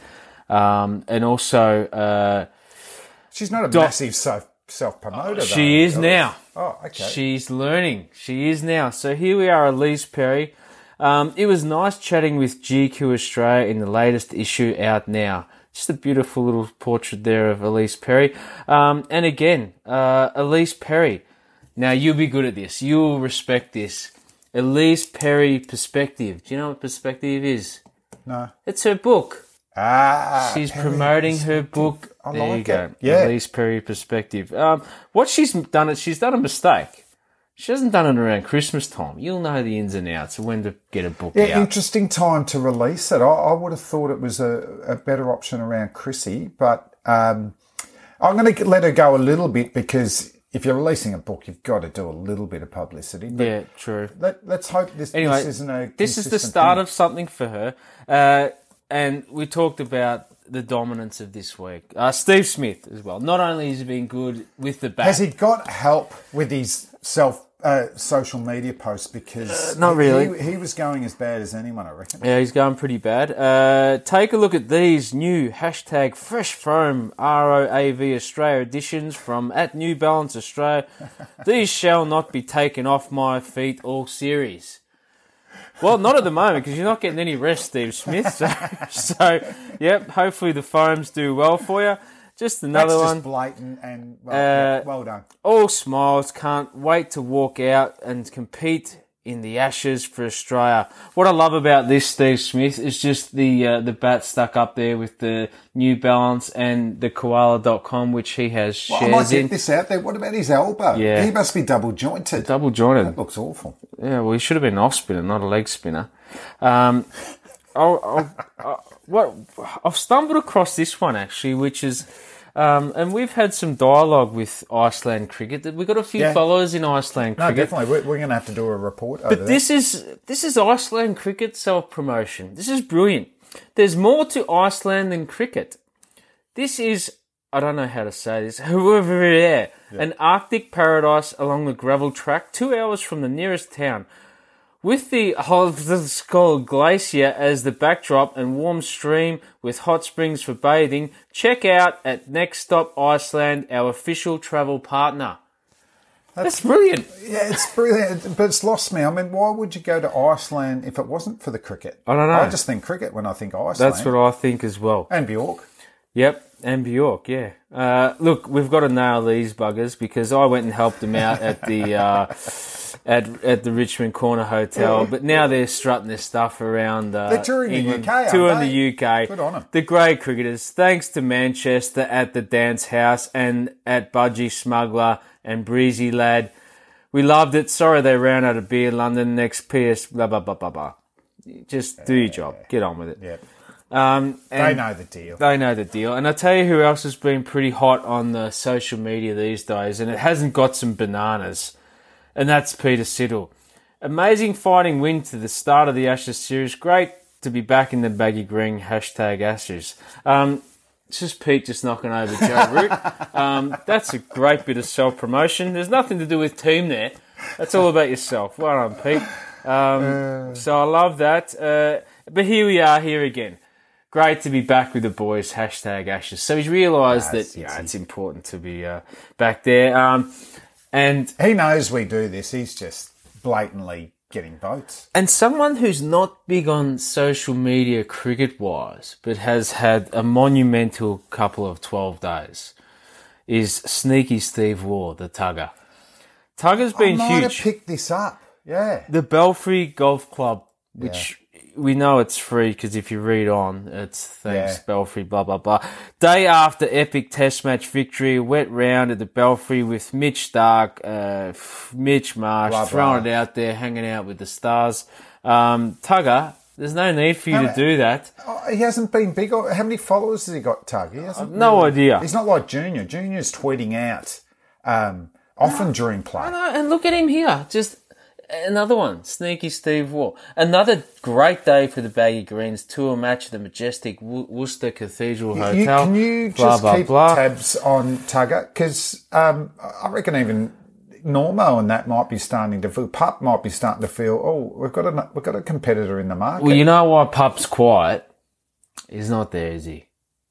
Um, and also, uh, She's not a Doc- massive self, self-promoter, though. she is now. Oh, okay. She's learning. She is now. So here we are, Elise Perry. Um, it was nice chatting with G Q Australia in the latest issue out now. Just a beautiful little portrait there of Elise Perry. Um, and again, uh, Elise Perry. Now, you'll be good at this. You'll respect this. Elise Perry Perspective. Do you know what Perspective is? No. It's her book. Ah, She's Perry promoting her Perspective. book. I there like you go. it. Yeah. Elise Perry Perspective. Um, what she's done is she's done a mistake. She hasn't done it around Christmas time. You'll know the ins and outs of when to get a book Yeah, out. interesting time to release it. I, I would have thought it was a, a better option around Chrissy, but um, I'm going to let her go a little bit because if you're releasing a book, you've got to do a little bit of publicity. But Yeah, true. let, let's hope this, Anyway, this isn't a this is the consistent start thing. of something for her. Uh, and we talked about the dominance of this week. Uh, Steve Smith as well. Not only has he been good with the bat. Has he got help with his self uh, social media posts? Because Uh, not he- really. He, he was going as bad as anyone, I reckon. Yeah, he's going pretty bad. Uh, take a look at these new hashtag Fresh Foam R O A V Australia editions from at New Balance Australia. These shall not be taken off my feet all series. Well, not at the moment because you're not getting any rest, Steve Smith. So, so, yep, hopefully the foams do well for you. Just another That's one. just blatant and well, Uh, yeah, well done. All smiles, can't wait to walk out and compete in the Ashes for Australia. What I love about this, Steve Smith, is just the uh, the bat stuck up there with the New Balance and the koala dot com, which he has Well, I might shares get in. this out there. What about his elbow? Yeah. He must be double jointed. Double jointed. That looks awful. Yeah, well, he should have been an off spinner, not a leg spinner. Um, I'll, I'll, I'll, what I've stumbled across this one actually, which is, um, and we've had some dialogue with Iceland cricket. We've got a few Yeah. followers in Iceland No, cricket. definitely. We're, we're going to have to do a report over But that. this is this is Iceland cricket self promotion. This is brilliant. There's more to Iceland than cricket. This is I don't know how to say this, whoever there, yeah. an Arctic paradise along the gravel track, two hours from the nearest town. With the Hovdskol Glacier as the backdrop and warm stream with hot springs for bathing, check out at Next Stop Iceland, our official travel partner. That's, That's brilliant. Yeah, it's brilliant, but it's lost me. I mean, why would you go to Iceland if it wasn't for the cricket? I don't know. I just think cricket when I think Iceland. That's what I think as well. And Bjork. Yep, and Bjork, yeah. Uh, look, we've got to nail these buggers because I went and helped them out at the... Uh, At at the Richmond Corner Hotel, but now they're strutting their stuff around. Uh, they're touring England, the U K, touring aren't the U K. Good on them. The great cricketers, thanks to Manchester at the Dance House and at Budgie Smuggler and Breezy Lad. We loved it. Sorry they ran out of beer. London next P S. Blah blah blah blah blah. Just do your job. Get on with it. Yep. Um, they know the deal. They know the deal. And I tell you who else has been pretty hot on the social media these days, and it hasn't got some bananas. And that's Peter Siddle. Amazing fighting win to the start of the Ashes series. Great to be back in the baggy green. Hashtag Ashes. Um, it's just Pete just knocking over Joe Root. Um, that's a great bit of self-promotion. There's nothing to do with team there. That's all about yourself. Well done, Pete. Um, uh, so I love that. Uh, but here we are, here again. Great to be back with the boys. Hashtag Ashes. So he's realised that yeah, it's important to be uh, back there. Um, And he knows we do this. He's just blatantly getting votes. And someone who's not big on social media cricket-wise, but has had a monumental couple of twelve days, is Sneaky Steve Waugh, the Tugger. Tugger's been I might huge. have picked this up. Yeah. The Belfry Golf Club, which... Yeah. We know it's free because if you read on, it's thanks yeah. Belfry, blah, blah, blah. Day after epic test match victory, a wet round at the Belfry with Mitch Stark, uh, Mitch Marsh, blah, throwing blah. it out there, hanging out with the stars. Um, Tugger, there's no need for you how, to do that. Oh, he hasn't been big. How many followers has he got, Tugger? He hasn't no really, idea. He's not like Junior. Junior's tweeting out um, often no, during play. I know, and look at him here. Just... Another one, Sneaky Steve Waugh. Another great day for the Baggy Greens. Tour match at the majestic Wo- Worcester Cathedral you, Hotel. Can you blah, just blah, keep blah. tabs on Tugger? Because um, I reckon even Normo and that might be starting to feel, Pup might be starting to feel, oh, we've got a, we've got a competitor in the market. Well, you know why Pup's quiet? He's not there, is he?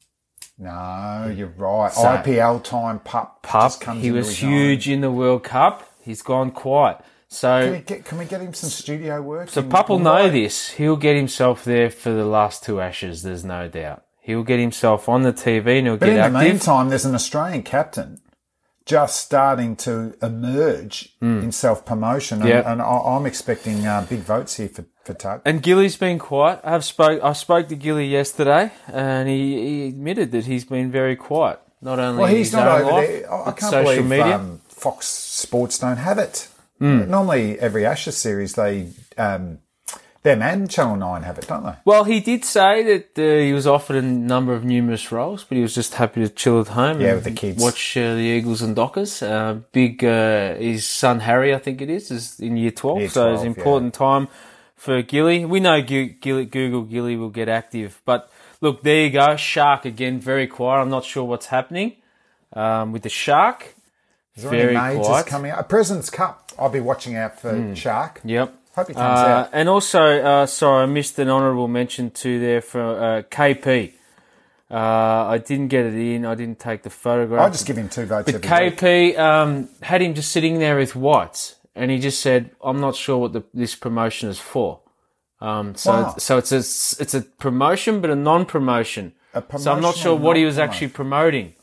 No, you're right. So, I P L time, Pup. Pup, he was huge own. in the World Cup. He's gone quiet. So can we get, can we get him some studio work? So Pup will know this. He'll get himself there for the last two Ashes, there's no doubt. He'll get himself on the T V and he'll but get active. active. But in the meantime, there's an Australian captain just starting to emerge mm. in self-promotion. And, yep. and I, I'm expecting uh, big votes here for, for Tug. And Gilly's been quiet. I have spoke. I spoke to Gilly yesterday and he, he admitted that he's been very quiet. Not only well, he's his not own over life, there. I, I can't social believe media. Um, Fox Sports don't have it. Mm. Normally, every Ashes series, they um, them and Channel nine have it, don't they? Well, he did say that uh, he was offered a number of numerous roles, but he was just happy to chill at home yeah, and with the kids. watch uh, the Eagles and Dockers. Uh, big, uh, his son Harry, I think it is, is in year twelve, year twelve so it's an important yeah. time for Gilly. We know G- Gilly, Google Gilly will get active, but look, there you go. Shark again, very quiet. I'm not sure what's happening um, with the Shark. Is there very any majors quiet. coming up? A President's Cup. I'll be watching out for mm. Shark. Yep. Hope he comes uh, out. And also, uh, sorry, I missed an honourable mention too there for uh, K P. Uh, I didn't get it in. I didn't take the photograph. I'll just give him two votes but every K P week. Um, had him just sitting there with Whites, and he just said, "I'm not sure what the, this promotion is for." Um, so, wow. so it's a it's a promotion, but a non-promotion. A promotion so I'm not sure what he was actually promoting.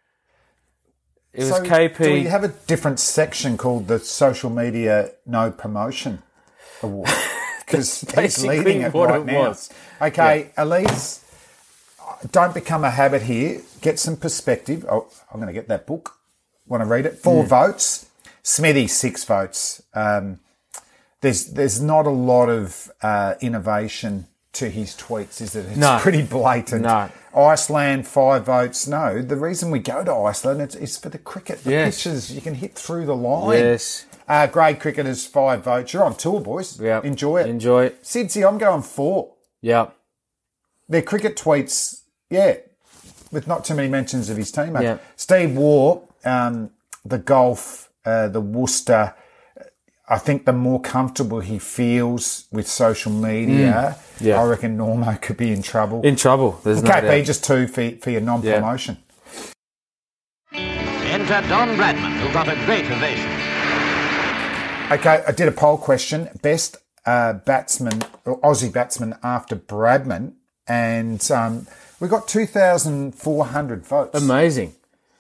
It was so K P. Do we have a different section called the Social Media No Promotion Award? Because he's leading it right it now. Was. Okay, yeah. Elise, don't become a habit here. Get some perspective. Oh, I'm going to get that book. Want to read it? Four mm. votes. Smithy, six votes. Um, there's there's not a lot of uh, innovation to his tweets, is it? It's no. pretty blatant. No. Iceland, five votes. No, the reason we go to Iceland is, is for the cricket. The yes. pitches, you can hit through the line. Yes. Uh, grade cricketers, five votes. You're on tour, boys. Yeah. Enjoy it. Enjoy it. Sidsy, I'm going four. Yeah. Their cricket tweets, yeah. with not too many mentions of his teammates. Yeah. Steve Waugh, um, the golf, uh, the Worcester. I think the more comfortable he feels with social media, Mm. Yeah. I reckon Normo could be in trouble. In trouble. There's no K P doubt. just two for, for your non-promotion. Enter Don Bradman, who got a great ovation. Okay, I did a poll question. Best uh, batsman, or Aussie batsman after Bradman, and um, we got two thousand four hundred votes. Amazing.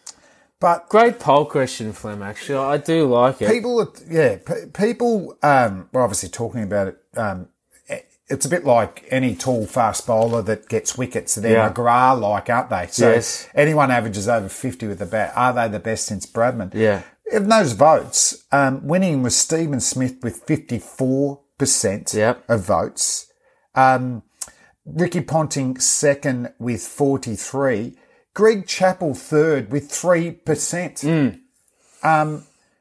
But Great poll question, Flem, actually. I do like it. people, are- yeah, p- people um, were obviously talking about it. Um, it's a bit like any tall, fast bowler that gets wickets. They're Yeah. McGrath-like, aren't they? So Yes. anyone averages over fifty with the bat. Are they the best since Bradman? Yeah. In those votes, um, winning was Stephen Smith with fifty-four percent Yep. of votes. Um, Ricky Ponting second with forty-three. Greg Chappell third with three percent. Mm. Um,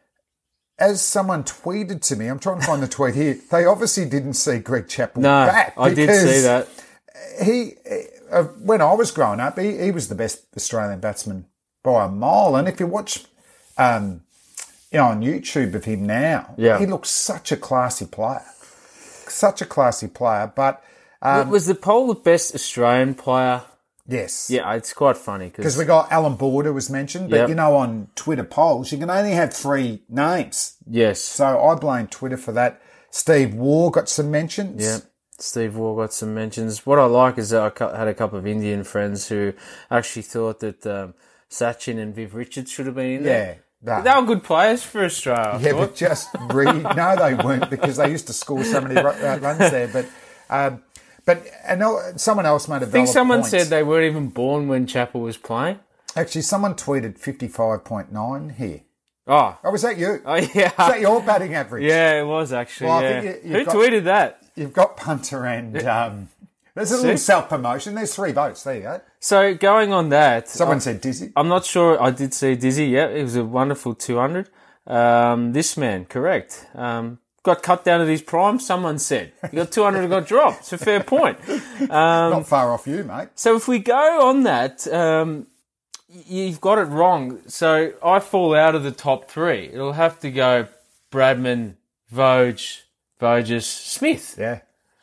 as someone tweeted to me, I'm trying to find the tweet here, they obviously didn't see Greg Chappell No, back. I did because see that. He, uh, when I was growing up, he, he was the best Australian batsman by a mile. And if you watch, um, you know, on YouTube of him now, Yeah. he looks such a classy player. Such a classy player. But, um, was the poll the best Australian player? yes. Yeah, it's quite funny. Because we got Alan Border was mentioned, but Yep. you know, on Twitter polls, you can only have three names. Yes. So I blame Twitter for that. Steve Waugh got some mentions. Yeah. Steve Waugh got some mentions. What I like is that I cou- had a couple of Indian friends who actually thought that um, Sachin and Viv Richards should have been in there. Yeah. They were good players for Australia, I Yeah, thought. but just read. No, they weren't because they used to score so many ru- uh, runs there. But, um, but and no- someone else made a I think valid someone point. said they weren't even born when Chappell was playing. Actually, someone tweeted fifty-five point nine here. Oh, Oh, was that you? oh yeah. Is that your batting average? Yeah, it was actually. Well, I yeah. think you- Who you've got- tweeted that? You've got punter and um, there's a little See? self-promotion. There's three votes. There you go. So going on that, Someone I- said Dizzy. I'm not sure. I did see Dizzy. Yeah, it was a wonderful two hundred. Um, this man, correct. Um, got cut down to his prime. Someone said he got two hundred and got dropped. It's a fair point. Not far off you, mate. So if we go on that, um, y- you've got it wrong. So I fall out of the top three. It'll have to go Bradman, Voge, Voges, Smith. Yeah.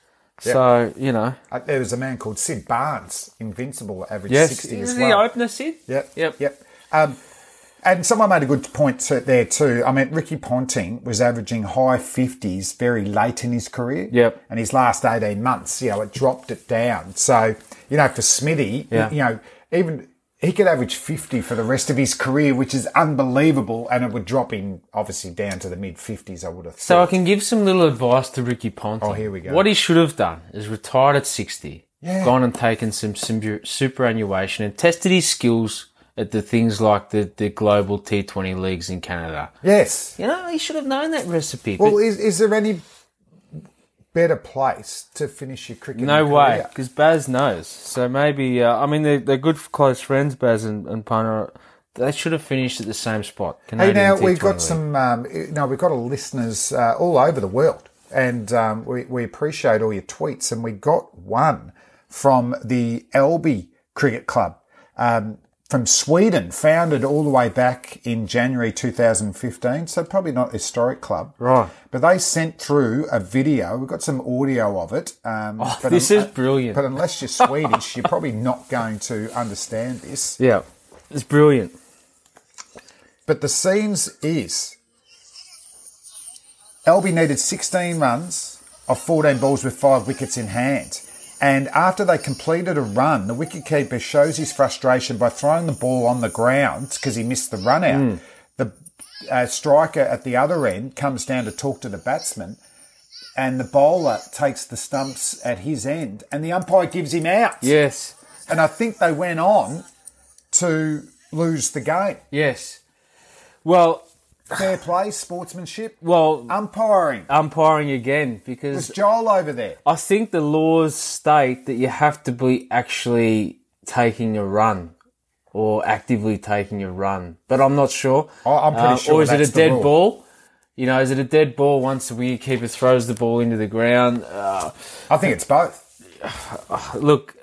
So, you know. Uh, there was a man called Sid Barnes, invincible, average Yes. sixty Is as the well. opener, Sid? Yep. Yep. Yep. Um, and someone made a good point to, there too. I mean, Ricky Ponting was averaging high fifties very late in his career. Yep. And his last eighteen months, you know, it dropped it down. So, you know, for Smithy, Yeah. you know, even he could average fifty for the rest of his career, which is unbelievable. And it would drop him obviously down to the mid fifties, I would have thought. So I can give some little advice to Ricky Ponting. Oh, here we go. What he should have done is retired at sixty, Yeah. gone and taken some super- superannuation and tested his skills at the things like the, the global T twenty leagues in Canada. Yes. You know, he should have known that recipe. Well, but is, is there any better place to finish your cricket no way, career? because Baz knows. So maybe, uh, I mean, they're, they're good close friends, Baz and, and Punter. They should have finished at the same spot. Hey, Canadian now T we've twenty got league. some. Um, you know, we've got a listeners uh, all over the world, and um, we we appreciate all your tweets. And we got one from the Elby Cricket Club um, from Sweden, founded all the way back in January two thousand fifteen. So probably not a historic club, Right. But they sent through a video. We've got some audio of it. Um, Oh, but this is brilliant. But unless you're Swedish, you're probably not going to understand this. Yeah, it's brilliant. But the scenes is Elby needed sixteen runs of fourteen balls with five wickets in hand. And after they completed a run, the wicketkeeper shows his frustration by throwing the ball on the ground because he missed the run out. Mm. The uh, striker at the other end comes down to talk to the batsman, and the bowler takes the stumps at his end, and the umpire gives him out. Yes, And I think they went on to lose the game. yes. Well, Fair play, sportsmanship, well, umpiring. umpiring again Was because Joel over there? I think the laws state that you have to be actually taking a run or actively taking a run, but I'm not sure. Oh, I'm pretty Uh, sure Or is that's it a the dead rule. ball? You know, is it a dead ball once the wicketkeeper throws the ball into the ground? Uh, I think it's both. look,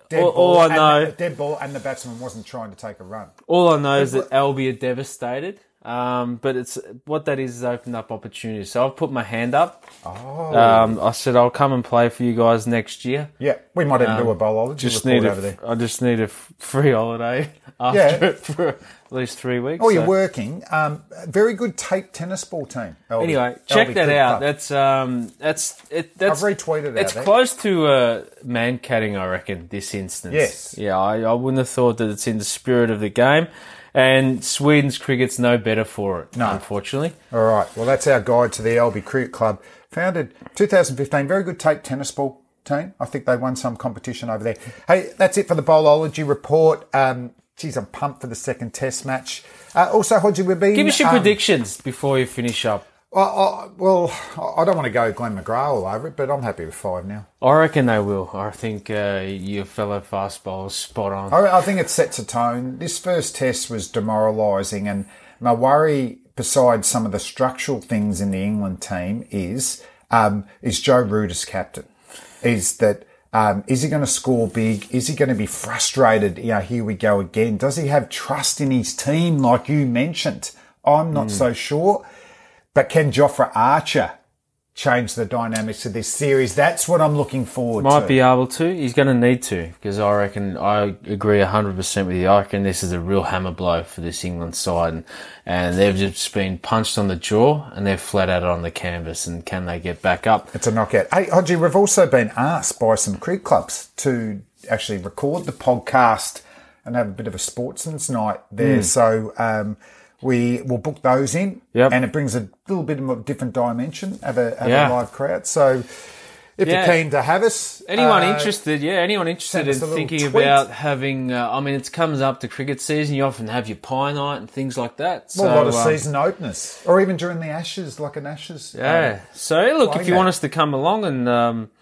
dead all, ball, all I and know, the, dead ball, and the batsman wasn't trying to take a run. all I know is that Albi are devastated. Um, but it's what that is is opened up opportunities. So I've put my hand up. Oh. Um, I said I'll come and play for you guys next year. Yeah, we might even Um, do a bowlology Just report need a, over there. I just need a f- free holiday after Yeah. it for at least three weeks. Oh, you're so- working. Um, very good tape tennis ball team. Albi. Anyway, check Albi that Cricket out. Club. That's um, that's it. That's I've retweeted It's out there. close to uh, man catting, I reckon. This instance, Yes. yeah, I, I wouldn't have thought that it's in the spirit of the game, and Sweden's cricket's no better for it. No. Unfortunately. All right. Well, that's our guide to the Albi Cricket Club. Founded two thousand fifteen. Very good tape tennis ball team. I think they won some competition over there. Hey, that's it for the Bowlology report. Um, geez, I'm pumped for the second test match. Uh, also, Hodgie, we've been... Give us your um, predictions before you finish up. I, I, well, I don't want to go Glenn McGrath all over it, but I'm happy with five now. I reckon they will. I think uh, your fellow fast bowler's spot on. I, I think it sets a tone. This first test was demoralising, and my worry, besides some of the structural things in the England team, is um, is Joe Root as captain. Is that um, is he going to score big? Is he going to be frustrated? You know, here we go again. Does he have trust in his team, like you mentioned? I'm not mm. so sure. But can Jofra Archer change the dynamics of this series? That's what I'm looking forward Might to. be able to. He's going to need to, because I reckon, I agree one hundred percent with you. I reckon this is a real hammer blow for this England side. And, and they've just been punched on the jaw and they're flat out on the canvas. And can they get back up? It's a knockout. Hey, Hodgie, we've also been asked by some cricket clubs to actually record the podcast and have a bit of a sportsman's night there. Mm. So, um, we will book those in, yep. and it brings a little bit of a different dimension, have a, have yeah. a live crowd. So if yeah. you're keen to have us... Anyone uh, interested, yeah, anyone interested in thinking tweet. about having... Uh, I mean, it comes up to cricket season, you often have your pie night and things like that. Well, so, a lot of um, season openers, or even during the Ashes, like an Ashes. Yeah. Um, so, look, if you that. want us to come along and um,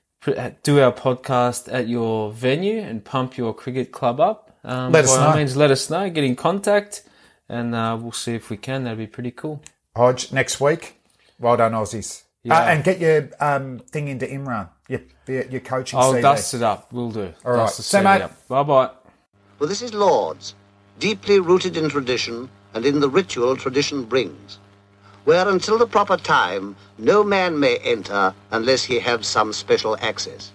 do our podcast at your venue and pump your cricket club up, um, let us by know. all means, let us know, get in contact. And uh, we'll see if we can. That'd be pretty cool. Hodge, next week. Well done, Aussies. Yeah. Uh, and get your um, thing into Imran, your, your coaching I'll C V. dust it up. We'll do. All dust right. the So, C V mate. up. Bye-bye. Well, this is Lord's, deeply rooted in tradition and in the ritual tradition brings, where until the proper time, no man may enter unless he have some special access.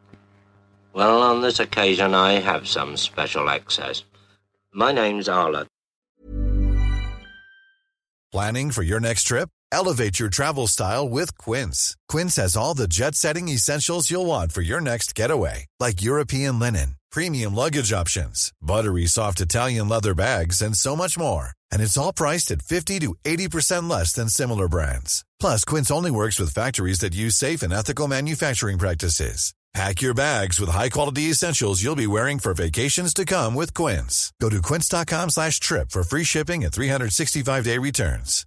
Well, on this occasion, I have some special access. My name's Arla. Planning for your next trip? Elevate your travel style with Quince. Quince has all the jet-setting essentials you'll want for your next getaway, like European linen, premium luggage options, buttery soft Italian leather bags, and so much more. And it's all priced at fifty to eighty percent less than similar brands. Plus, Quince only works with factories that use safe and ethical manufacturing practices. Pack your bags with high-quality essentials you'll be wearing for vacations to come with Quince. Go to quince.com slash trip for free shipping and three sixty-five day returns.